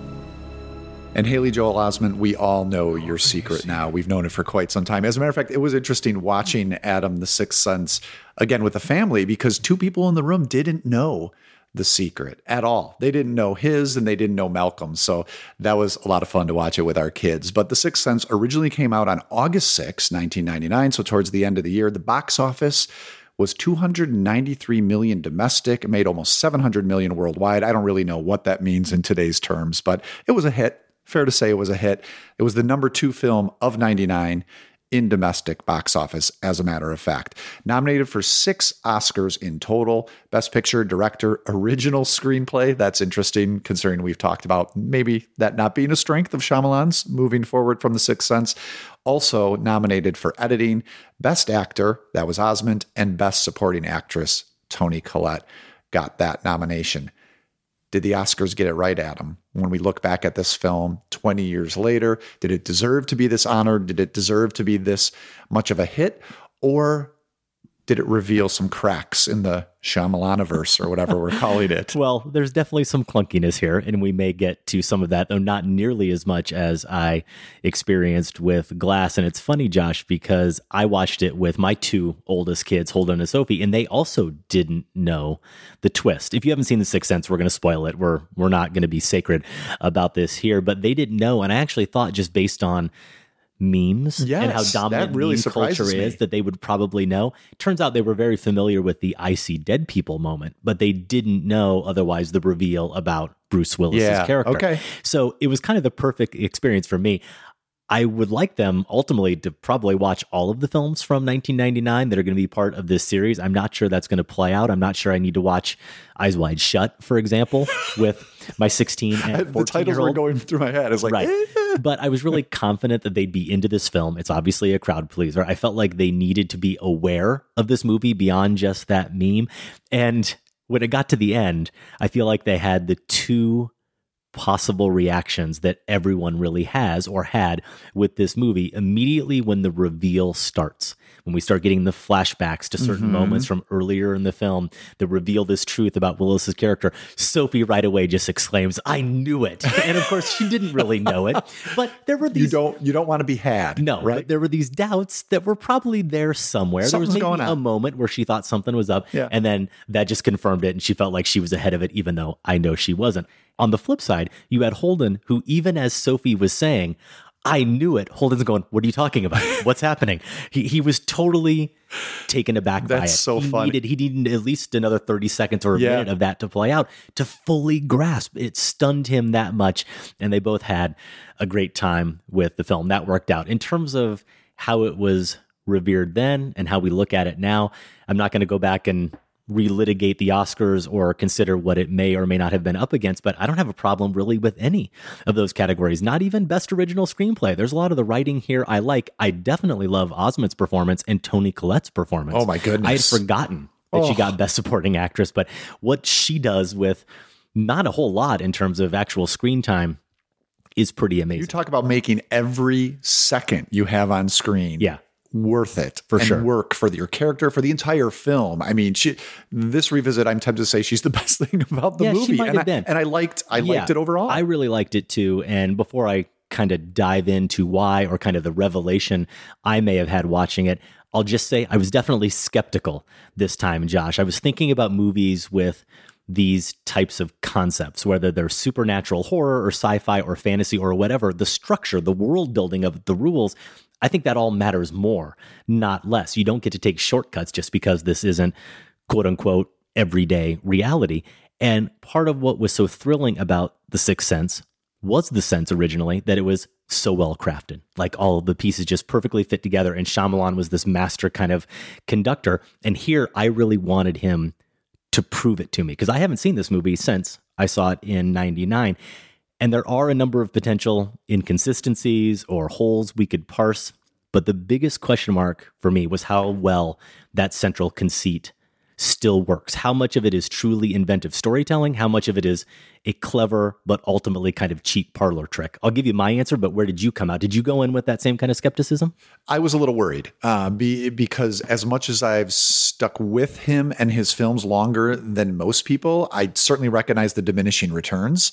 And Haley Joel Osment, we all know your secret now. We've known it for quite some time. As a matter of fact, it was interesting watching Adam, The Sixth Sense, again with the family, because two people in the room didn't know the secret at all. They didn't know his and they didn't know Malcolm's. So that was a lot of fun to watch it with our kids. But The Sixth Sense originally came out on August 6, 1999, so towards the end of the year. The box office was $293 million domestic. It made almost $700 million worldwide. I don't really know what that means in today's terms, but it was a hit. Fair to say it was a hit. It was the number 2 film of 99 in domestic box office, as a matter of fact. Nominated for 6 Oscars in total. Best Picture, Director, Original Screenplay. That's interesting, considering we've talked about maybe that not being a strength of Shyamalan's moving forward from The Sixth Sense. Also nominated for Editing, Best Actor, that was Osment, and Best Supporting Actress, Toni Collette, got that nomination. Did the Oscars get it right, Adam? When we look back at this film 20 years later, did it deserve to be this honored? Did it deserve to be this much of a hit? Or did it reveal some cracks in the Shyamalaniverse, or whatever we're calling it? Well, there's definitely some clunkiness here, and we may get to some of that, though not nearly as much as I experienced with Glass. And it's funny, Josh, because I watched it with my 2 oldest kids, Holden and Sophie, and they also didn't know the twist. If you haven't seen The Sixth Sense, we're going to spoil it. We're not going to be sacred about this here, but they didn't know, and I actually thought, just based on memes and how dominant really meme culture is, that they would probably know. Turns out they were very familiar with the I see dead people moment, but they didn't know otherwise the reveal about Bruce Willis's character. Okay. So it was kind of the perfect experience for me. I would like them ultimately to probably watch all of the films from 1999 that are going to be part of this series. I'm not sure that's going to play out. I'm not sure I need to watch Eyes Wide Shut, for example, with my 16 and 14-year-old. The titles were going through my head. It's like, right. But I was really confident that they'd be into this film. It's obviously a crowd pleaser. I felt like they needed to be aware of this movie beyond just that meme. And when it got to the end, I feel like they had the 2 possible reactions that everyone really has or had with this movie immediately when the reveal starts. When we start getting the flashbacks to certain moments from earlier in the film that reveal this truth about Willis's character, Sophie right away just exclaims, "I knew it!" And of course, she didn't really know it, but there were these. You don't want to be had. No, right? But there were these doubts that were probably there somewhere. Something's there was going maybe on. a moment where she thought something was up, and then that just confirmed it, and she felt like she was ahead of it, even though I know she wasn't. On the flip side, you had Holden, who, even as Sophie was saying, "I knew it," Holden's going, "What are you talking about? What's happening?" He was totally taken aback by it. That's so funny. He needed at least another 30 seconds or a minute of that to play out to fully grasp. It stunned him that much, and they both had a great time with the film. That worked out. In terms of how it was revered then and how we look at it now, I'm not going to go back and relitigate the Oscars or consider what it may or may not have been up against, but I don't have a problem really with any of those categories, not even Best Original Screenplay. There's a lot of the writing here I like. I definitely love Osment's performance and Toni Collette's performance. Oh my goodness. I had forgotten that she got Best Supporting Actress, but what she does with not a whole lot in terms of actual screen time is pretty amazing. You talk about making every second you have on screen worth it for and sure. Work for your character for the entire film. I mean, this revisit, I'm tempted to say she's the best thing about the movie. She might have been. And I liked it overall. I really liked it too. And before I kind of dive into why or kind of the revelation I may have had watching it, I'll just say I was definitely skeptical this time, Josh. I was thinking about movies with these types of concepts, whether they're supernatural horror or sci-fi or fantasy or whatever, the structure, the world building of the rules, I think that all matters more, not less. You don't get to take shortcuts just because this isn't quote unquote everyday reality. And part of what was so thrilling about The Sixth Sense was the sense originally that it was so well crafted. Like all of the pieces just perfectly fit together. And Shyamalan was this master kind of conductor. And here I really wanted him to prove it to me, because I haven't seen this movie since I saw it in 99. And there are a number of potential inconsistencies or holes we could parse. But the biggest question mark for me was how well that central conceit still works. How much of it is truly inventive storytelling? How much of it is a clever but ultimately kind of cheap parlor trick? I'll give you my answer, but where did you come out? Did you go in with that same kind of skepticism? I was a little worried because as much as I've stuck with him and his films longer than most people, I certainly recognize the diminishing returns.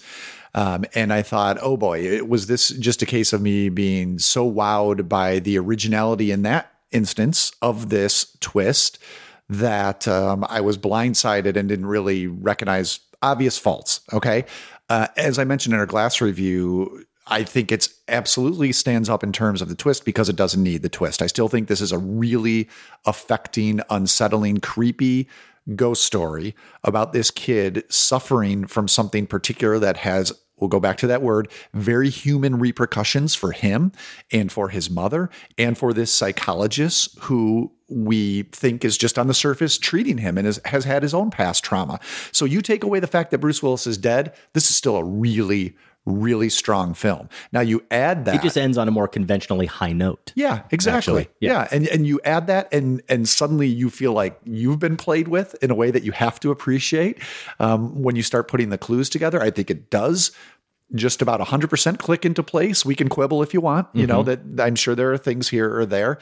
And I thought, oh boy, was this just a case of me being so wowed by the originality in that instance of this twist that I was blindsided and didn't really recognize obvious faults. Okay. As I mentioned in our Glass review, I think it's absolutely stands up in terms of the twist because it doesn't need the twist. I still think this is a really affecting, unsettling, creepy ghost story about this kid suffering from something particular that has, we'll go back to that word, very human repercussions for him and for his mother and for this psychologist who we think is just on the surface treating him and has had his own past trauma. So you take away the fact that Bruce Willis is dead, this is still a really, really strong film. Now you add that. It just ends on a more conventionally high note. Yeah, exactly. Actually. Yeah. And you add that and suddenly you feel like you've been played with in a way that you have to appreciate. When you start putting the clues together, I think it does just about 100% click into place. We can quibble if you want, you know, that I'm sure there are things here or there.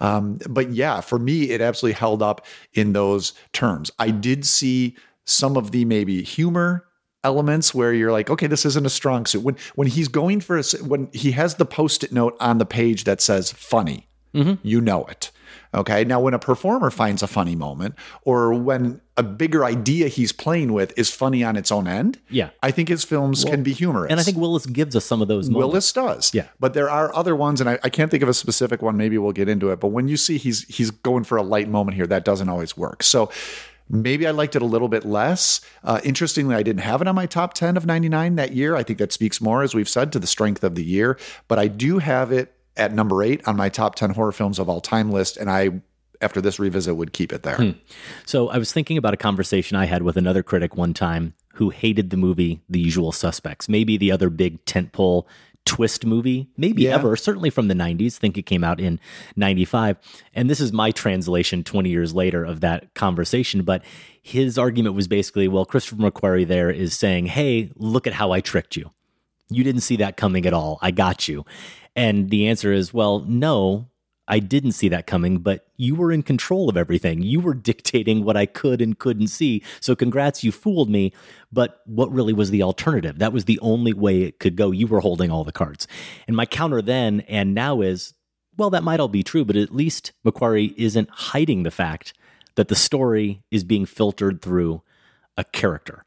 But yeah, for me, it absolutely held up in those terms. I did see some of the maybe humor elements where you're like, okay, this isn't a strong suit. When he's going for when he has the Post-it note on the page that says funny, you know it. Okay. Now, when a performer finds a funny moment or when a bigger idea he's playing with is funny on its own end, I think his films can be humorous. And I think Willis gives us some of those moments. Willis does. Yeah. But there are other ones, and I can't think of a specific one. Maybe we'll get into it. But when you see he's going for a light moment here, that doesn't always work. So maybe I liked it a little bit less. Interestingly, I didn't have it on my top 10 of 99 that year. I think that speaks more, as we've said, to the strength of the year. But I do have it at number 8 on my top 10 horror films of all time list. And I, after this revisit, would keep it there. So I was thinking about a conversation I had with another critic one time who hated the movie The Usual Suspects, maybe the other big tentpole twist movie, maybe ever, certainly from the 90s. I think it came out in 95. And this is my translation 20 years later of that conversation. But his argument was basically, well, Christopher McQuarrie there is saying, hey, look at how I tricked you. You didn't see that coming at all. I got you. And the answer is, well, no, I didn't see that coming, but you were in control of everything. You were dictating what I could and couldn't see. So congrats, you fooled me. But what really was the alternative? That was the only way it could go. You were holding all the cards. And my counter then and now is, well, that might all be true, but at least McQuarrie isn't hiding the fact that the story is being filtered through a character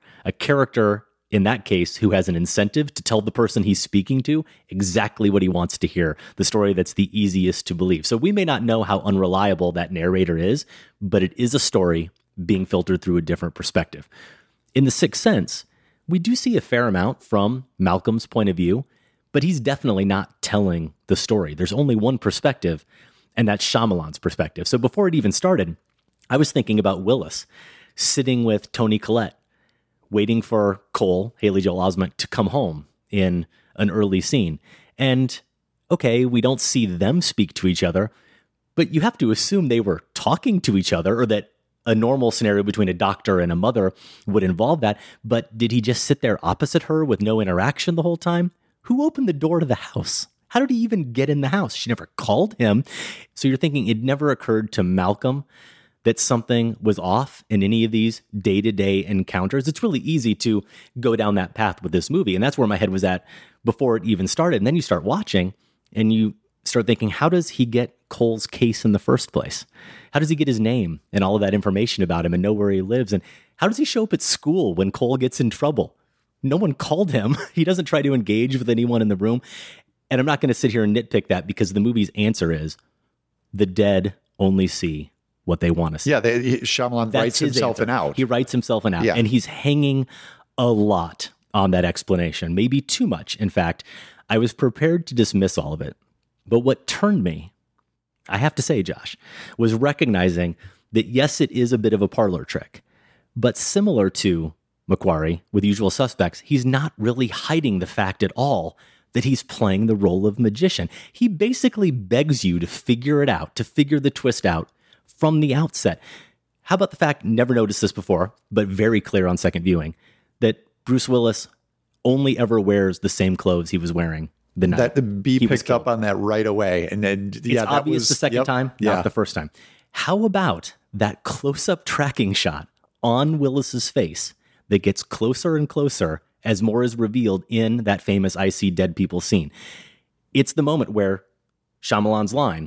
in that case, who has an incentive to tell the person he's speaking to exactly what he wants to hear, the story that's the easiest to believe. So we may not know how unreliable that narrator is, but it is a story being filtered through a different perspective. In The Sixth Sense, we do see a fair amount from Malcolm's point of view, but he's definitely not telling the story. There's only one perspective, and that's Shyamalan's perspective. So before it even started, I was thinking about Willis sitting with Toni Collette, waiting for Cole, Haley Joel Osment, to come home in an early scene. And okay, we don't see them speak to each other, but you have to assume they were talking to each other, or that a normal scenario between a doctor and a mother would involve that. But did he just sit there opposite her with no interaction the whole time? Who opened the door to the house? How did he even get in the house? She never called him. So you're thinking it never occurred to Malcolm that something was off in any of these day-to-day encounters. It's really easy to go down that path with this movie. And that's where my head was at before it even started. And then you start watching and you start thinking, how does he get Cole's case in the first place? How does he get his name and all of that information about him and know where he lives? And how does he show up at school when Cole gets in trouble? No one called him. He doesn't try to engage with anyone in the room. And I'm not going to sit here and nitpick that because the movie's answer is the dead only see what they want to see. Yeah, Shyamalan writes himself an out. He writes himself an out. Yeah. And he's hanging a lot on that explanation, maybe too much. In fact, I was prepared to dismiss all of it. But what turned me, I have to say, Josh, was recognizing that, yes, it is a bit of a parlor trick. But similar to Macquarie with Usual Suspects, he's not really hiding the fact at all that he's playing the role of magician. He basically begs you to figure it out, to figure the twist out from the outset. How about the fact, never noticed this before, but very clear on second viewing, that Bruce Willis only ever wears the same clothes he was wearing the night. That the B picked up on that right away. And then, it's obvious the second time, not the first time. How about that close-up tracking shot on Willis's face that gets closer and closer as more is revealed in that famous I see dead people scene? It's the moment where Shyamalan's line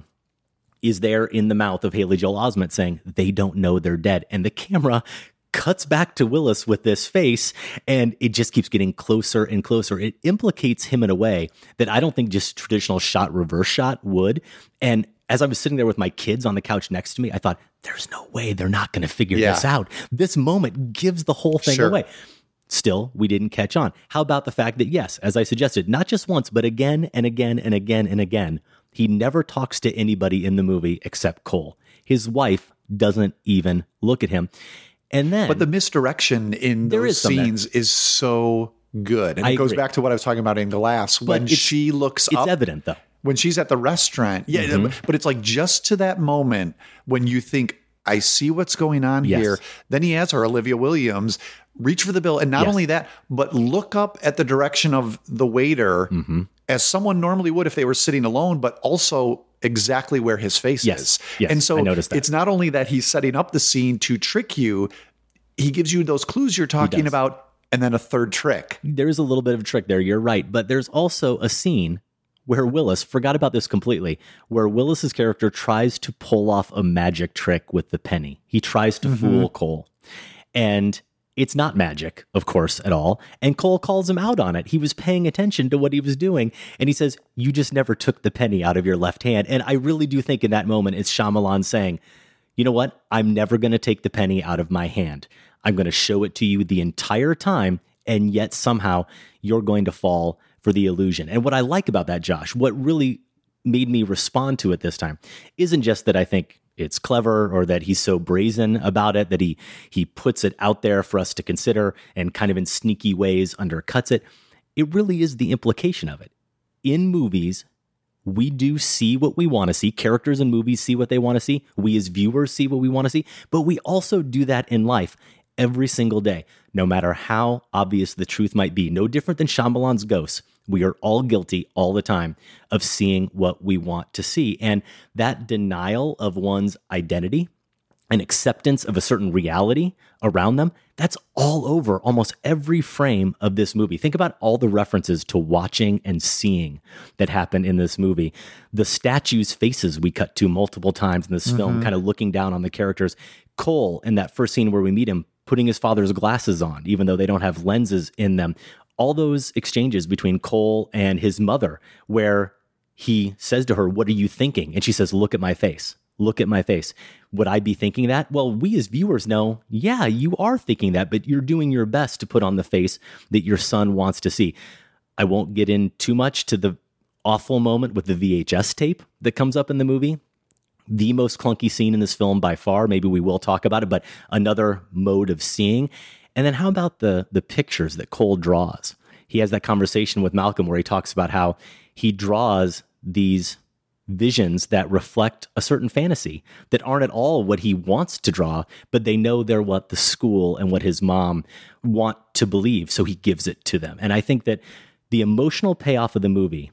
is there in the mouth of Haley Joel Osment saying, they don't know they're dead. And the camera cuts back to Willis with this face, and it just keeps getting closer and closer. It implicates him in a way that I don't think just traditional shot, reverse shot would. And as I was sitting there with my kids on the couch next to me, I thought, there's no way they're not going to figure this out. This moment gives the whole thing away. Still, we didn't catch on. How about the fact that, yes, as I suggested, not just once, but again and again and again and again, he never talks to anybody in the movie except Cole. His wife doesn't even look at him. And then, but the misdirection in those scenes is so good. And it goes back to what I was talking about in Glass. When she looks up. It's evident, though. When she's at the restaurant. Yeah, but it's like just to that moment when you think, I see what's going on here. Then he has her, Olivia Williams, reach for the bill. And not only that, but look up at the direction of the waiter as someone normally would if they were sitting alone, but also exactly where his face is. Yes, and so I noticed that. It's not only that he's setting up the scene to trick you, he gives you those clues you're talking about, and then a third trick. There's a little bit of a trick there. You're right. But there's also a scene where Willis, forgot about this completely, where Willis's character tries to pull off a magic trick with the penny. He tries to fool Cole. And it's not magic, of course, at all. And Cole calls him out on it. He was paying attention to what he was doing. And he says, you just never took the penny out of your left hand. And I really do think in that moment, it's Shyamalan saying, you know what? I'm never going to take the penny out of my hand. I'm going to show it to you the entire time. And yet somehow you're going to fall for the illusion. And what I like about that, Josh, what really made me respond to it this time isn't just that I think it's clever or that he's so brazen about it, that he puts it out there for us to consider and kind of in sneaky ways undercuts it. It really is the implication of it. In movies, we do see what we want to see. Characters in movies see what they want to see. We as viewers see what we want to see. But we also do that in life every single day, no matter how obvious the truth might be. No different than Shyamalan's Ghosts. We are all guilty all the time of seeing what we want to see. And that denial of one's identity and acceptance of a certain reality around them, that's all over almost every frame of this movie. Think about all the references to watching and seeing that happen in this movie. The statues' faces we cut to multiple times in this film, kind of looking down on the characters. Cole, in that first scene where we meet him, putting his father's glasses on, even though they don't have lenses in them. All those exchanges between Cole and his mother, where he says to her, what are you thinking? And she says, look at my face. Look at my face. Would I be thinking that? Well, we as viewers know, yeah, you are thinking that, but you're doing your best to put on the face that your son wants to see. I won't get in too much to the awful moment with the VHS tape that comes up in the movie. The most clunky scene in this film by far. Maybe we will talk about it, but another mode of seeing. And then how about the pictures that Cole draws? He has that conversation with Malcolm where he talks about how he draws these visions that reflect a certain fantasy that aren't at all what he wants to draw, but they know they're what the school and what his mom want to believe, so he gives it to them. And I think that the emotional payoff of the movie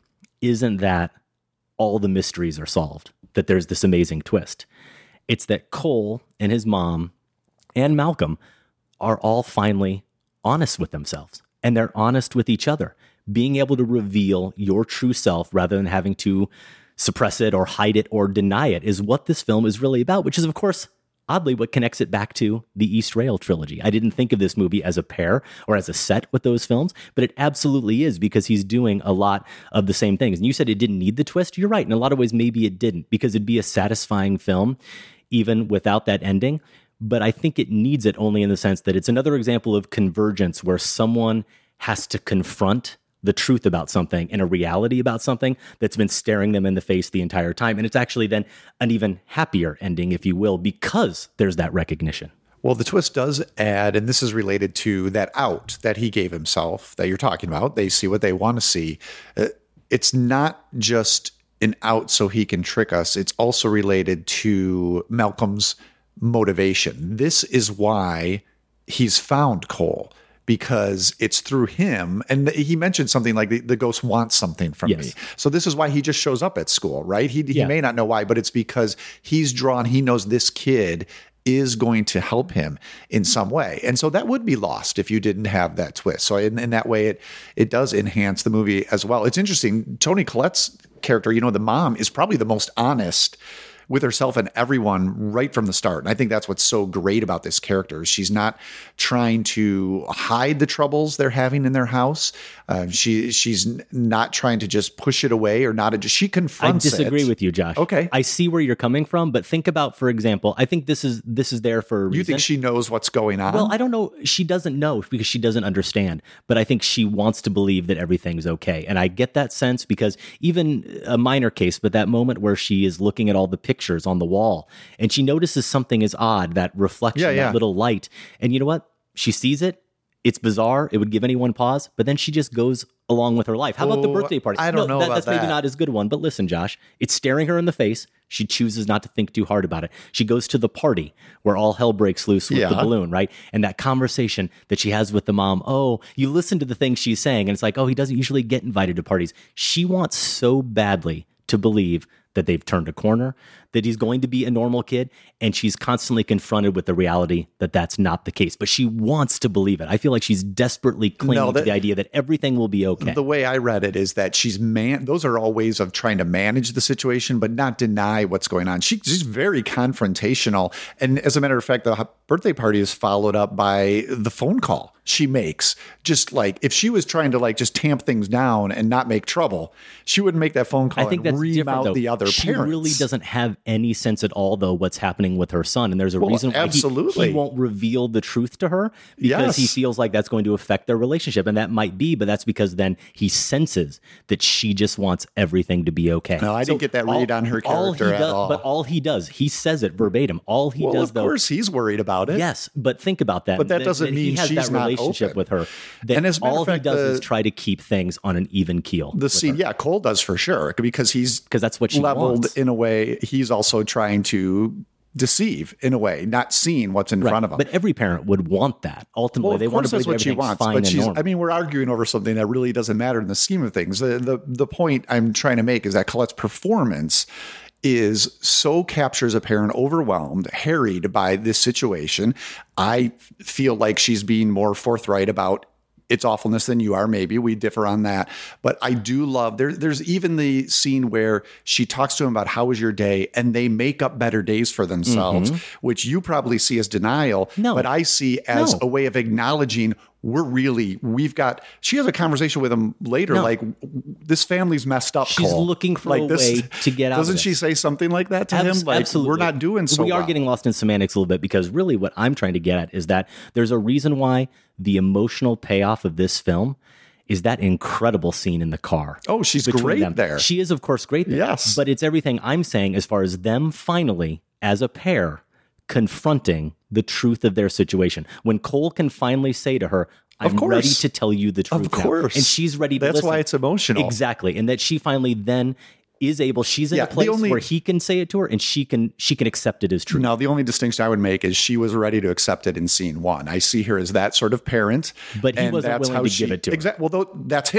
isn't that all the mysteries are solved, that there's this amazing twist. It's that Cole and his mom and Malcolm are all finally honest with themselves, and they're honest with each other. Being able to reveal your true self rather than having to suppress it or hide it or deny it is what this film is really about, which is, of course, oddly what connects it back to the East Rail trilogy. I didn't think of this movie as a pair or as a set with those films, but it absolutely is, because he's doing a lot of the same things. And you said it didn't need the twist. You're right. In a lot of ways, maybe it didn't, because it'd be a satisfying film even without that ending. But I think it needs it only in the sense that it's another example of convergence where someone has to confront the truth about something and a reality about something that's been staring them in the face the entire time. And it's actually then an even happier ending, if you will, because there's that recognition. Well, the twist does add, and this is related to that out that he gave himself that you're talking about. They see what they want to see. It's not just an out so he can trick us. It's also related to Malcolm's motivation. This is why he's found Cole, because it's through him. And he mentioned something like the ghost wants something from me. So this is why he just shows up at school, right? He may not know why, but it's because he knows this kid is going to help him in some way. And so that would be lost if you didn't have that twist. So in that way, it does enhance the movie as well. It's interesting. Toni Collette's character, the mom, is probably the most honest with herself and everyone right from the start. And I think that's what's so great about this character. She's not trying to hide the troubles they're having in their house. She's not trying to just push it away or not. She confronts it. I disagree with you, Josh. Okay. I see where you're coming from, but think about, for example, I think this is there for a reason. You think she knows what's going on? Well, I don't know. She doesn't know because she doesn't understand, but I think she wants to believe that everything's okay. And I get that sense because even a minor case, but that moment where she is looking at all the pictures on the wall and she notices something is odd, that reflection, that little light. And you know what? She sees it. It's bizarre. It would give anyone pause, but then she just goes along with her life. How about the birthday party? I don't know about that's that. Maybe not as good a one, but listen, Josh, it's staring her in the face. She chooses not to think too hard about it. She goes to the party where all hell breaks loose with the balloon, right? And that conversation that she has with the mom, you listen to the things she's saying, and it's like, he doesn't usually get invited to parties. She wants so badly to believe that they've turned a corner, that he's going to be a normal kid, and she's constantly confronted with the reality that that's not the case. But she wants to believe it. I feel like she's desperately clinging to the idea that everything will be okay. The way I read it is that those are all ways of trying to manage the situation, but not deny what's going on. She's very confrontational. And as a matter of fact, the birthday party is followed up by the phone call she makes. Just like if she was trying to just tamp things down and not make trouble, she wouldn't make that phone call. I think that's ream out the other she parents. Really doesn't have any sense at all, though, what's happening with her son. And there's a reason why he won't reveal the truth to her because he feels like that's going to affect their relationship. And that might be, but that's because then he senses that she just wants everything to be okay. No, I didn't get that read on her character at all. But all he does, he says it verbatim. All he does, of course, he's worried about it. Yes, but think about that. But that doesn't mean he has she's that not relationship open with her. That and all he does is try to keep things on an even keel. The scene, Cole does for sure, because that's what she leveled wants. In a way. He's also trying to deceive in a way, not seeing what's in front of them. But every parent would want that. Ultimately, they want to believe everything's fine and normal. I mean, we're arguing over something that really doesn't matter in the scheme of things. The point I'm trying to make is that Colette's performance captures a parent overwhelmed, harried by this situation. I feel like she's being more forthright about its awfulness than you are. Maybe we differ on that, but I do love there's even the scene where she talks to him about how was your day, and they make up better days for themselves, which you probably see as denial, but I see as a way of acknowledging she has a conversation with him later, like this family's messed up. She's Cole. looking for a way to get out of Doesn't she say something like that to him? Like, absolutely. We're not doing so We are well. getting lost in semantics a little bit, because really what I'm trying to get at is that there's a reason why the emotional payoff of this film is that incredible scene in the car. Oh, she's great there. She is, of course, great there. Yes. But it's everything I'm saying as far as them finally, as a pair, confronting the truth of their situation. When Cole can finally say to her, I'm ready to tell you the truth. Of course. Now. And she's ready to listen. That's why it's emotional. Exactly. And that she finally then is able, she's in a place where he can say it to her and she can accept it as true. Now, the only distinction I would make is she was ready to accept it in scene one. I see her as that sort of parent. But he wasn't willing to give it to her. Exactly. Well, that's him.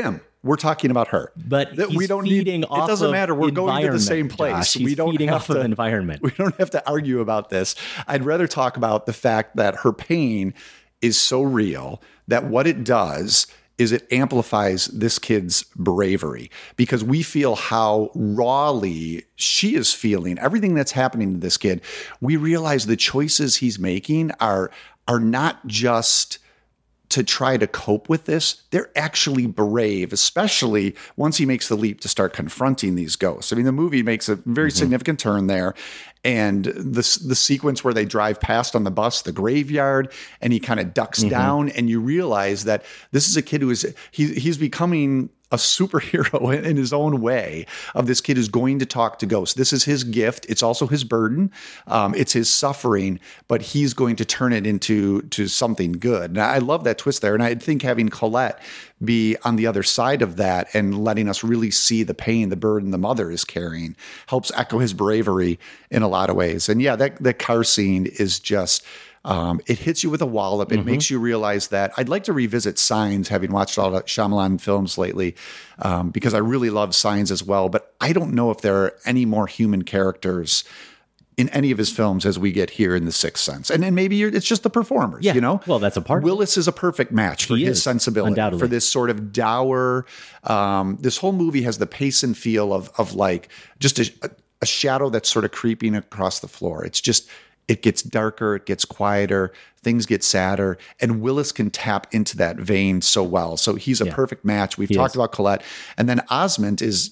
We're talking about her. But we don't need. It doesn't matter. We're going to the same place. Josh. We don't feeding off of environment. We don't have to argue about this. I'd rather talk about the fact that her pain is so real that what it does is it amplifies this kid's bravery, because we feel how rawly she is feeling everything that's happening to this kid. We realize the choices he's making are not just to try to cope with this. They're actually brave, especially once he makes the leap to start confronting these ghosts. I mean, the movie makes a very significant turn there. And the sequence where they drive past on the bus, the graveyard, and he kind of ducks down, and you realize that this is a kid who he's becoming a superhero in his own way, of this kid who's going to talk to ghosts. This is his gift. It's also his burden. It's his suffering, but he's going to turn it into something good. And I love that twist there. And I think having Colette be on the other side of that and letting us really see the pain, the burden the mother is carrying, helps echo his bravery in a lot of ways. And yeah, that car scene is just... it hits you with a wallop. It makes you realize that I'd like to revisit Signs, having watched all the Shyamalan films lately, because I really love Signs as well. But I don't know if there are any more human characters in any of his films as we get here in The Sixth Sense. And then maybe it's just the performers, you know? Well, that's a part. Willis is a perfect match for his sensibility, undoubtedly, for this sort of dour, this whole movie has the pace and feel of like just a shadow that's sort of creeping across the floor. It's just... it gets darker, it gets quieter, things get sadder, and Willis can tap into that vein so well. So he's a perfect match. We've talked about Colette. And then Osment is,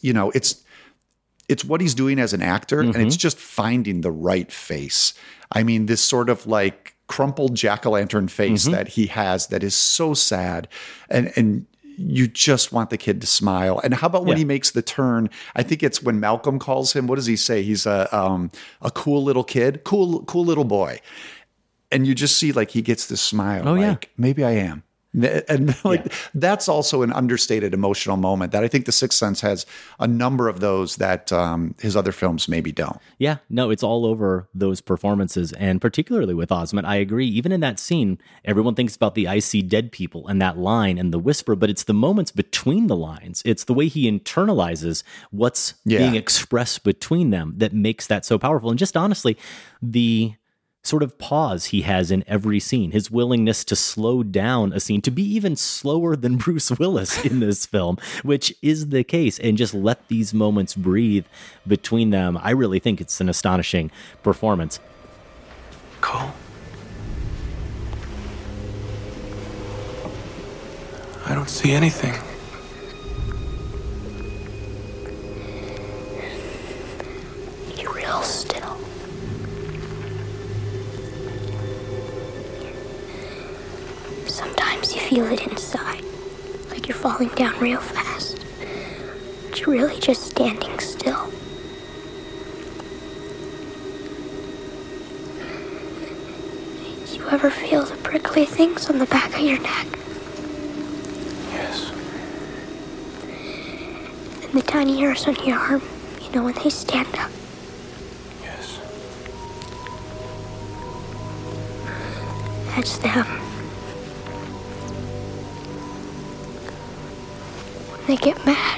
it's what he's doing as an actor, and it's just finding the right face. I mean, this sort of like crumpled jack-o'-lantern face that he has that is so sad, and you just want the kid to smile. And how about when he makes the turn? I think it's when Malcolm calls him. What does he say? He's a cool little kid, cool little boy. And you just see like he gets this smile. Oh, like, maybe I am. And like that's also an understated emotional moment that I think The Sixth Sense has a number of those that his other films maybe don't. Yeah, no, it's all over those performances, and particularly with Osment, I agree. Even in that scene, everyone thinks about the "I see dead people" and that line and the whisper, but it's the moments between the lines. It's the way he internalizes what's being expressed between them that makes that so powerful. And just honestly, the sort of pause he has in every scene, his willingness to slow down a scene, to be even slower than Bruce Willis in this film, which is the case, and just let these moments breathe between them. I really think it's an astonishing performance. Cole? I don't see anything. You're real still. Sometimes you feel it inside, like you're falling down real fast, but you're really just standing still. Do you ever feel the prickly things on the back of your neck? Yes. And the tiny hairs on your arm, when they stand up? Yes. That's them. They get mad.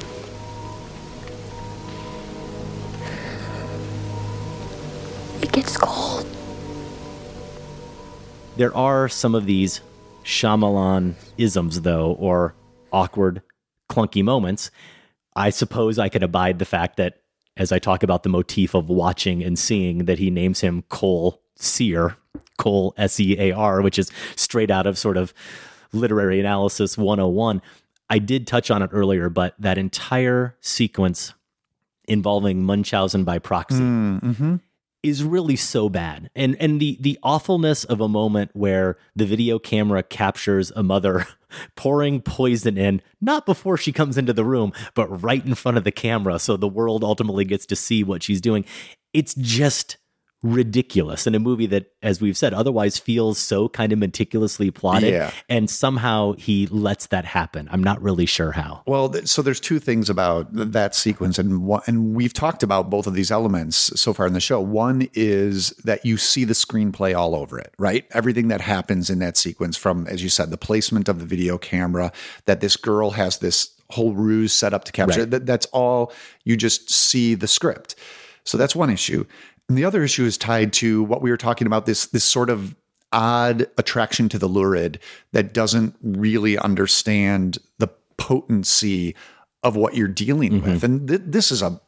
It gets cold. There are some of these Shyamalan-isms, though, or awkward, clunky moments. I suppose I can abide the fact that, as I talk about the motif of watching and seeing, that he names him Cole Sear, Cole S-E-A-R, which is straight out of sort of literary analysis 101. I did touch on it earlier, but that entire sequence involving Munchausen by proxy is really so bad. And the awfulness of a moment where the video camera captures a mother pouring poison in, not before she comes into the room, but right in front of the camera, so the world ultimately gets to see what she's doing. It's just ridiculous in a movie that, as we've said, otherwise feels so kind of meticulously plotted, and somehow he lets that happen. I'm not really sure how. Well, so there's two things about that sequence, and we've talked about both of these elements so far in the show. One is that you see the screenplay all over it, right? Everything that happens in that sequence, from, as you said, the placement of the video camera, that this girl has this whole ruse set up to capture it. That's all. You just see the script. So that's one issue. And the other issue is tied to what we were talking about, this sort of odd attraction to the lurid that doesn't really understand the potency of what you're dealing with. And this is a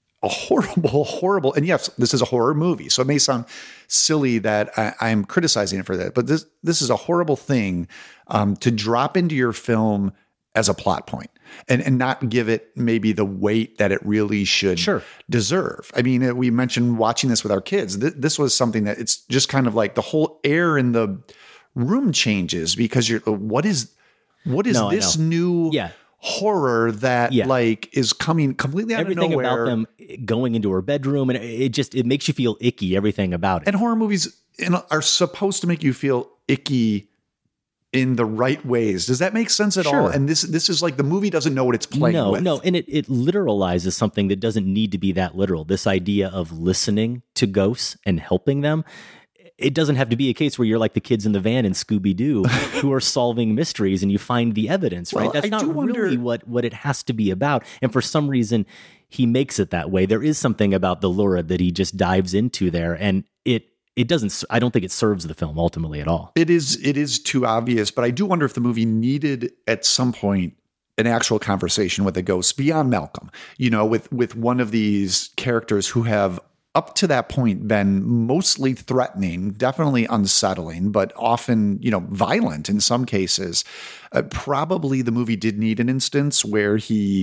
horrible, and yes, this is a horror movie. So it may sound silly that I'm criticizing it for that, but this is a horrible thing to drop into your film as a plot point and not give it maybe the weight that it really should deserve. I mean, we mentioned watching this with our kids. This was something that it's just kind of like the whole air in the room changes because what is this new horror that like is coming completely out everything of nowhere. About them going into her bedroom, and it makes you feel icky, everything about it. And horror movies are supposed to make you feel icky in the right ways. Does that make sense at all? And this is like the movie doesn't know what it's playing with. No, and it literalizes something that doesn't need to be that literal. This idea of listening to ghosts and helping them. It doesn't have to be a case where you're like the kids in the van in Scooby-Doo who are solving mysteries and you find the evidence, right? That's not really what it has to be about. And for some reason, he makes it that way. There is something about the lurid that he just dives into there, and it doesn't. I don't think it serves the film ultimately at all. It is too obvious, but I do wonder if the movie needed at some point an actual conversation with a ghost beyond Malcolm. You know, with one of these characters who have up to that point been mostly threatening, definitely unsettling, but often, violent in some cases. Probably the movie did need an instance where he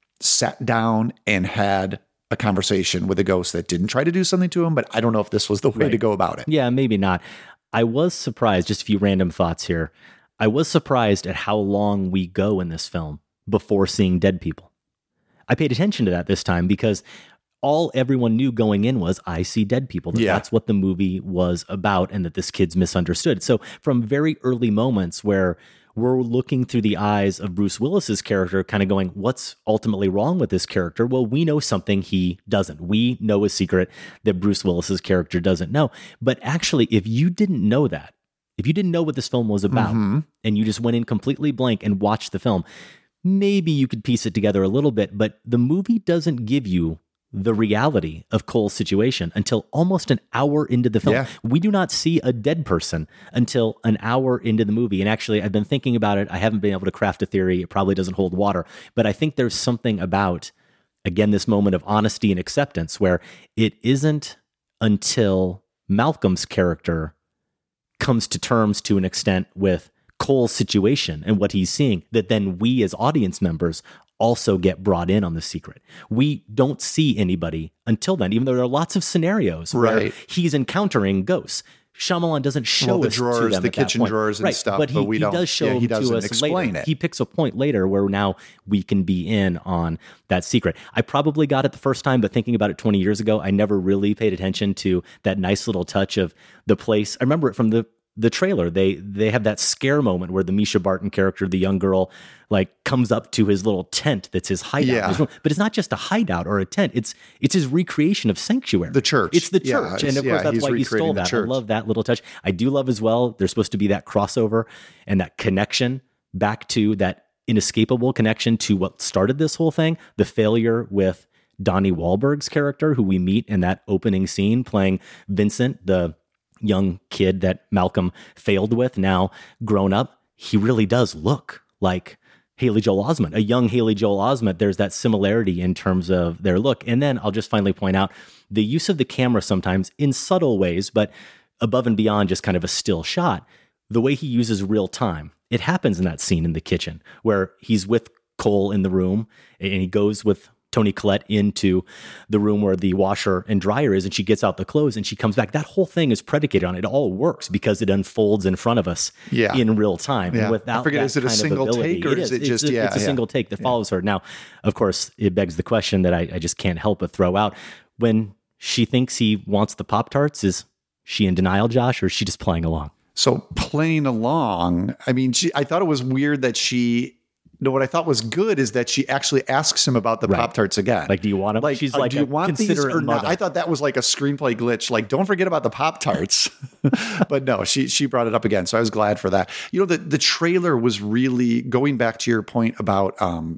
sat down and had a conversation with a ghost that didn't try to do something to him, but I don't know if this was the way to go about it. Yeah, maybe not. I was surprised, just a few random thoughts here. I was surprised at how long we go in this film before seeing dead people. I paid attention to that this time because all everyone knew going in was, I see dead people. That's what the movie was about, and that this kid's misunderstood. So from very early moments where we're looking through the eyes of Bruce Willis's character, kind of going, what's ultimately wrong with this character? Well, we know something he doesn't. We know a secret that Bruce Willis's character doesn't know. But actually, if you didn't know that, if you didn't know what this film was about, and you just went in completely blank and watched the film, maybe you could piece it together a little bit, but the movie doesn't give you the reality of Cole's situation until almost an hour into the film. Yeah. We do not see a dead person until an hour into the movie. And actually, I've been thinking about it. I haven't been able to craft a theory. It probably doesn't hold water. But I think there's something about, again, this moment of honesty and acceptance where it isn't until Malcolm's character comes to terms to an extent with Cole's situation and what he's seeing that then we as audience members also get brought in on the secret. We don't see anybody until then, even though there are lots of scenarios where he's encountering ghosts. Shyamalan doesn't show us drawers, to them the at kitchen that point. drawers and stuff, but we don't. Does show he them doesn't to us explain later. it. He picks a point later where now we can be in on that secret. I probably got it the first time, but thinking about it 20 years ago, I never really paid attention to that nice little touch of the place. I remember it from the trailer. They have that scare moment where the Misha Barton character, the young girl, like comes up to his little tent that's his hideout. But it's not just a hideout or a tent. It's his recreation of Sanctuary. The church. It's the church. And of course, that's why he stole that. I love that little touch. I do love as well, there's supposed to be that crossover and that connection back to that inescapable connection to what started this whole thing, the failure with Donnie Wahlberg's character, who we meet in that opening scene playing Vincent, the young kid that Malcolm failed with, now grown up. He really does look like Haley Joel Osment, a young Haley Joel Osment. There's that similarity in terms of their look. And then I'll just finally point out the use of the camera sometimes in subtle ways, but above and beyond just kind of a still shot, the way he uses real time. It happens in that scene in the kitchen where he's with Cole in the room and he goes with Toni Collette into the room where the washer and dryer is, and she gets out the clothes and she comes back. That whole thing is predicated on it. It all works because it unfolds in front of us in real time. Yeah. And without I forget, is it a single take or is it just, it's a single take that follows her. Now, of course, it begs the question that I just can't help but throw out. When she thinks he wants the Pop-Tarts, is she in denial, Josh, or is she just playing along? So playing along, I mean, I thought it was weird that what I thought was good is that she actually asks him about the Pop-Tarts again. Like, do you want them? Like, she's like, do you want these or not? I thought that was like a screenplay glitch. Like, don't forget about the Pop-Tarts. But no, she brought it up again. So I was glad for that. You know, the trailer was really, going back to your point about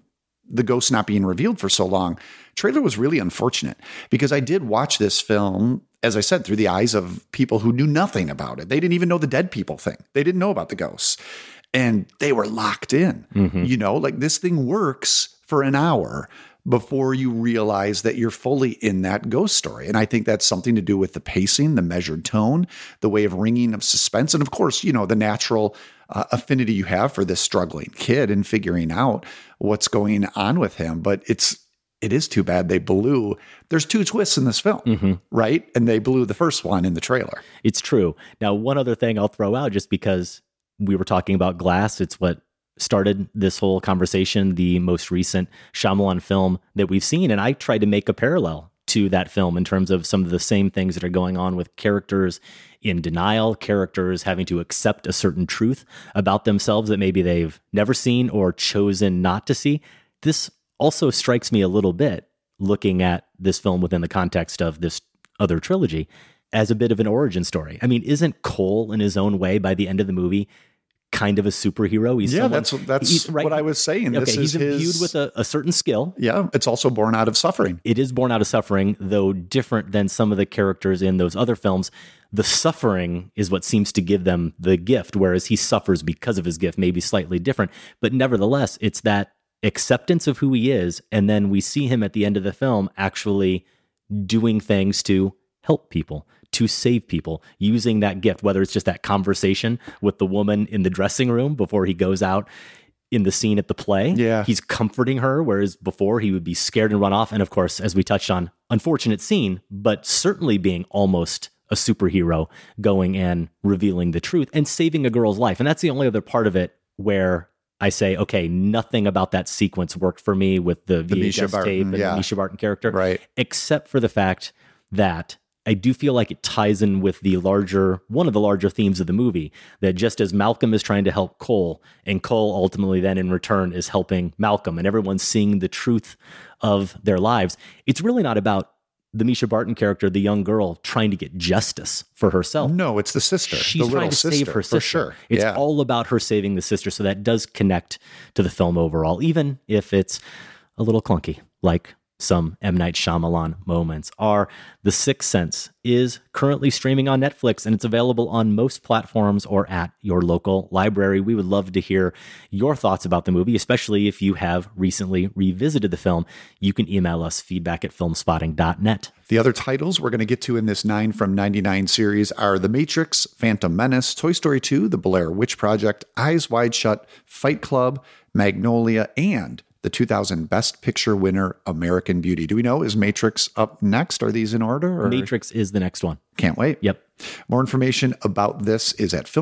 the ghost not being revealed for so long, trailer was really unfortunate because I did watch this film, as I said, through the eyes of people who knew nothing about it. They didn't even know the dead people thing. They didn't know about the ghosts. And they were locked in. You know, like this thing works for an hour before you realize that you're fully in that ghost story. And I think that's something to do with the pacing, the measured tone, the way of ringing of suspense. And of course, you know, the natural affinity you have for this struggling kid and figuring out what's going on with him. But it is too bad they blew. There's 2 twists in this film, right? And they blew the first one in the trailer. It's true. Now, one other thing I'll throw out, just because we were talking about Glass, it's what started this whole conversation, the most recent Shyamalan film that we've seen. And I tried to make a parallel to that film in terms of some of the same things that are going on with characters in denial, characters having to accept a certain truth about themselves that maybe they've never seen or chosen not to see. This also strikes me a little bit, looking at this film within the context of this other trilogy, as a bit of an origin story. I mean, isn't Cole in his own way by the end of the movie kind of a superhero? He's that's right. What I was saying. Okay, he's imbued with a certain skill. Yeah, it's also born out of suffering. It is born out of suffering, though different than some of the characters in those other films. The suffering is what seems to give them the gift, whereas he suffers because of his gift, maybe slightly different. But nevertheless, it's that acceptance of who he is, and then we see him at the end of the film actually doing things to help people, to save people, using that gift, whether it's just that conversation with the woman in the dressing room before he goes out in the scene at the play. Yeah. He's comforting her, whereas before he would be scared and run off. And of course, as we touched on, unfortunate scene, but certainly being almost a superhero, going and revealing the truth and saving a girl's life. And that's the only other part of it where I say, okay, nothing about that sequence worked for me with the VHS tape and the Misha Barton character, right? Except for the fact that I do feel like it ties in with one of the larger themes of the movie, that just as Malcolm is trying to help Cole, and Cole ultimately then in return is helping Malcolm, and everyone's seeing the truth of their lives, it's really not about the Misha Barton character, the young girl, trying to get justice for herself. No, it's the sister. She's trying to save her sister. For sure. It's all about her saving the sister, so that does connect to the film overall, even if it's a little clunky, like some M. Night Shyamalan moments are. The Sixth Sense is currently streaming on Netflix, and it's available on most platforms or at your local library. We would love to hear your thoughts about the movie, especially if you have recently revisited the film. You can email us feedback@filmspotting.net. The other titles we're going to get to in this 9 from 99 series are The Matrix, Phantom Menace, Toy Story 2, The Blair Witch Project, Eyes Wide Shut, Fight Club, Magnolia, and the 2000 Best Picture winner, American Beauty. Do we know, is Matrix up next? Are these in order? Or? Matrix is the next one. Can't wait. Yep. More information about this is at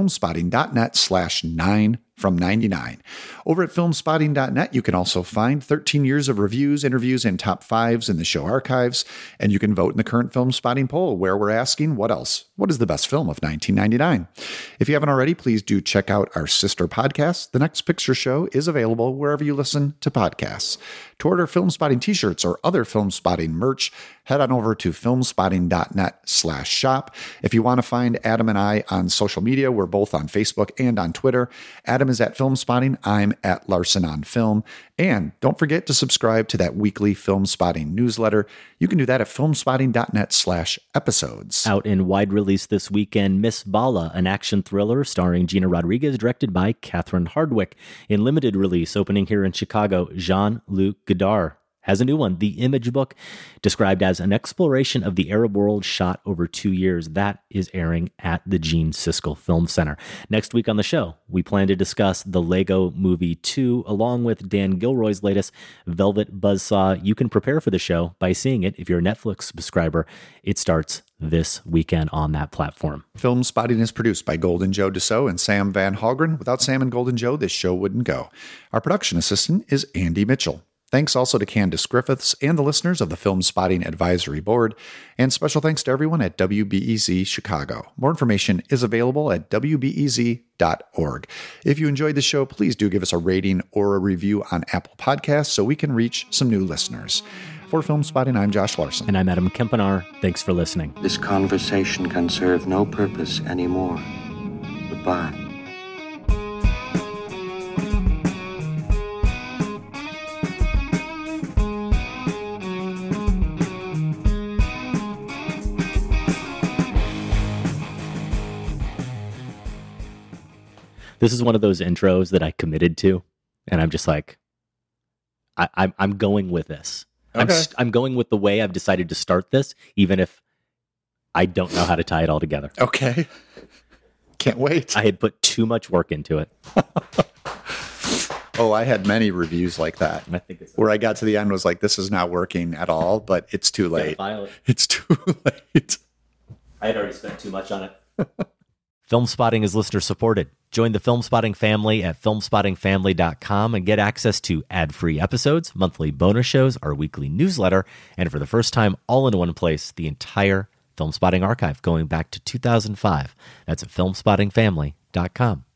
filmspotting.net/9 from 99. Over at filmspotting.net, you can also find 13 years of reviews, interviews, and top fives in the show archives. And you can vote in the current Film Spotting poll, where we're asking, what else? What is the best film of 1999? If you haven't already, please do check out our sister podcast. The Next Picture Show is available wherever you listen to podcasts. To order Film Spotting t-shirts or other Film Spotting merch, head on over to filmspotting.net/shop. If you want to find Adam and I on social media, we're both on Facebook and on Twitter. Adam is at Film Spotting. I'm at Larson on Film. And don't forget to subscribe to that weekly Film Spotting newsletter. You can do that at filmspotting.net/episodes. Out in wide release this weekend, Miss Bala, an action thriller starring Gina Rodriguez, directed by Catherine Hardwicke. In limited release, opening here in Chicago, Jean-Luc Godard has a new one, The Image Book, described as an exploration of the Arab world shot over 2 years. That is airing at the Gene Siskel Film Center. Next week on the show, we plan to discuss the Lego Movie 2, along with Dan Gilroy's latest Velvet Buzzsaw. You can prepare for the show by seeing it if you're a Netflix subscriber. It starts this weekend on that platform. Film Spotting is produced by Golden Joe Dassault and Sam Van Hallgren. Without Sam and Golden Joe, this show wouldn't go. Our production assistant is Andy Mitchell. Thanks also to Candace Griffiths and the listeners of the Film Spotting Advisory Board. And special thanks to everyone at WBEZ Chicago. More information is available at WBEZ.org. If you enjoyed the show, please do give us a rating or a review on Apple Podcasts so we can reach some new listeners. For Film Spotting, I'm Josh Larson. And I'm Adam Kempenaar. Thanks for listening. This conversation can serve no purpose anymore. Goodbye. This is one of those intros that I committed to, and I'm just like, I'm going with this. Okay. I'm going with the way I've decided to start this, even if I don't know how to tie it all together. Okay. Can't wait. I had put too much work into it. Oh, I had many reviews like that. I think it's where I got to the end was like, this is not working at all, but it's too late. File it. It's too late. I had already spent too much on it. Film Spotting is listener supported. Join the Film Spotting family at filmspottingfamily.com and get access to ad-free episodes, monthly bonus shows, our weekly newsletter, and for the first time, all in one place, the entire Film Spotting archive going back to 2005. That's at filmspottingfamily.com.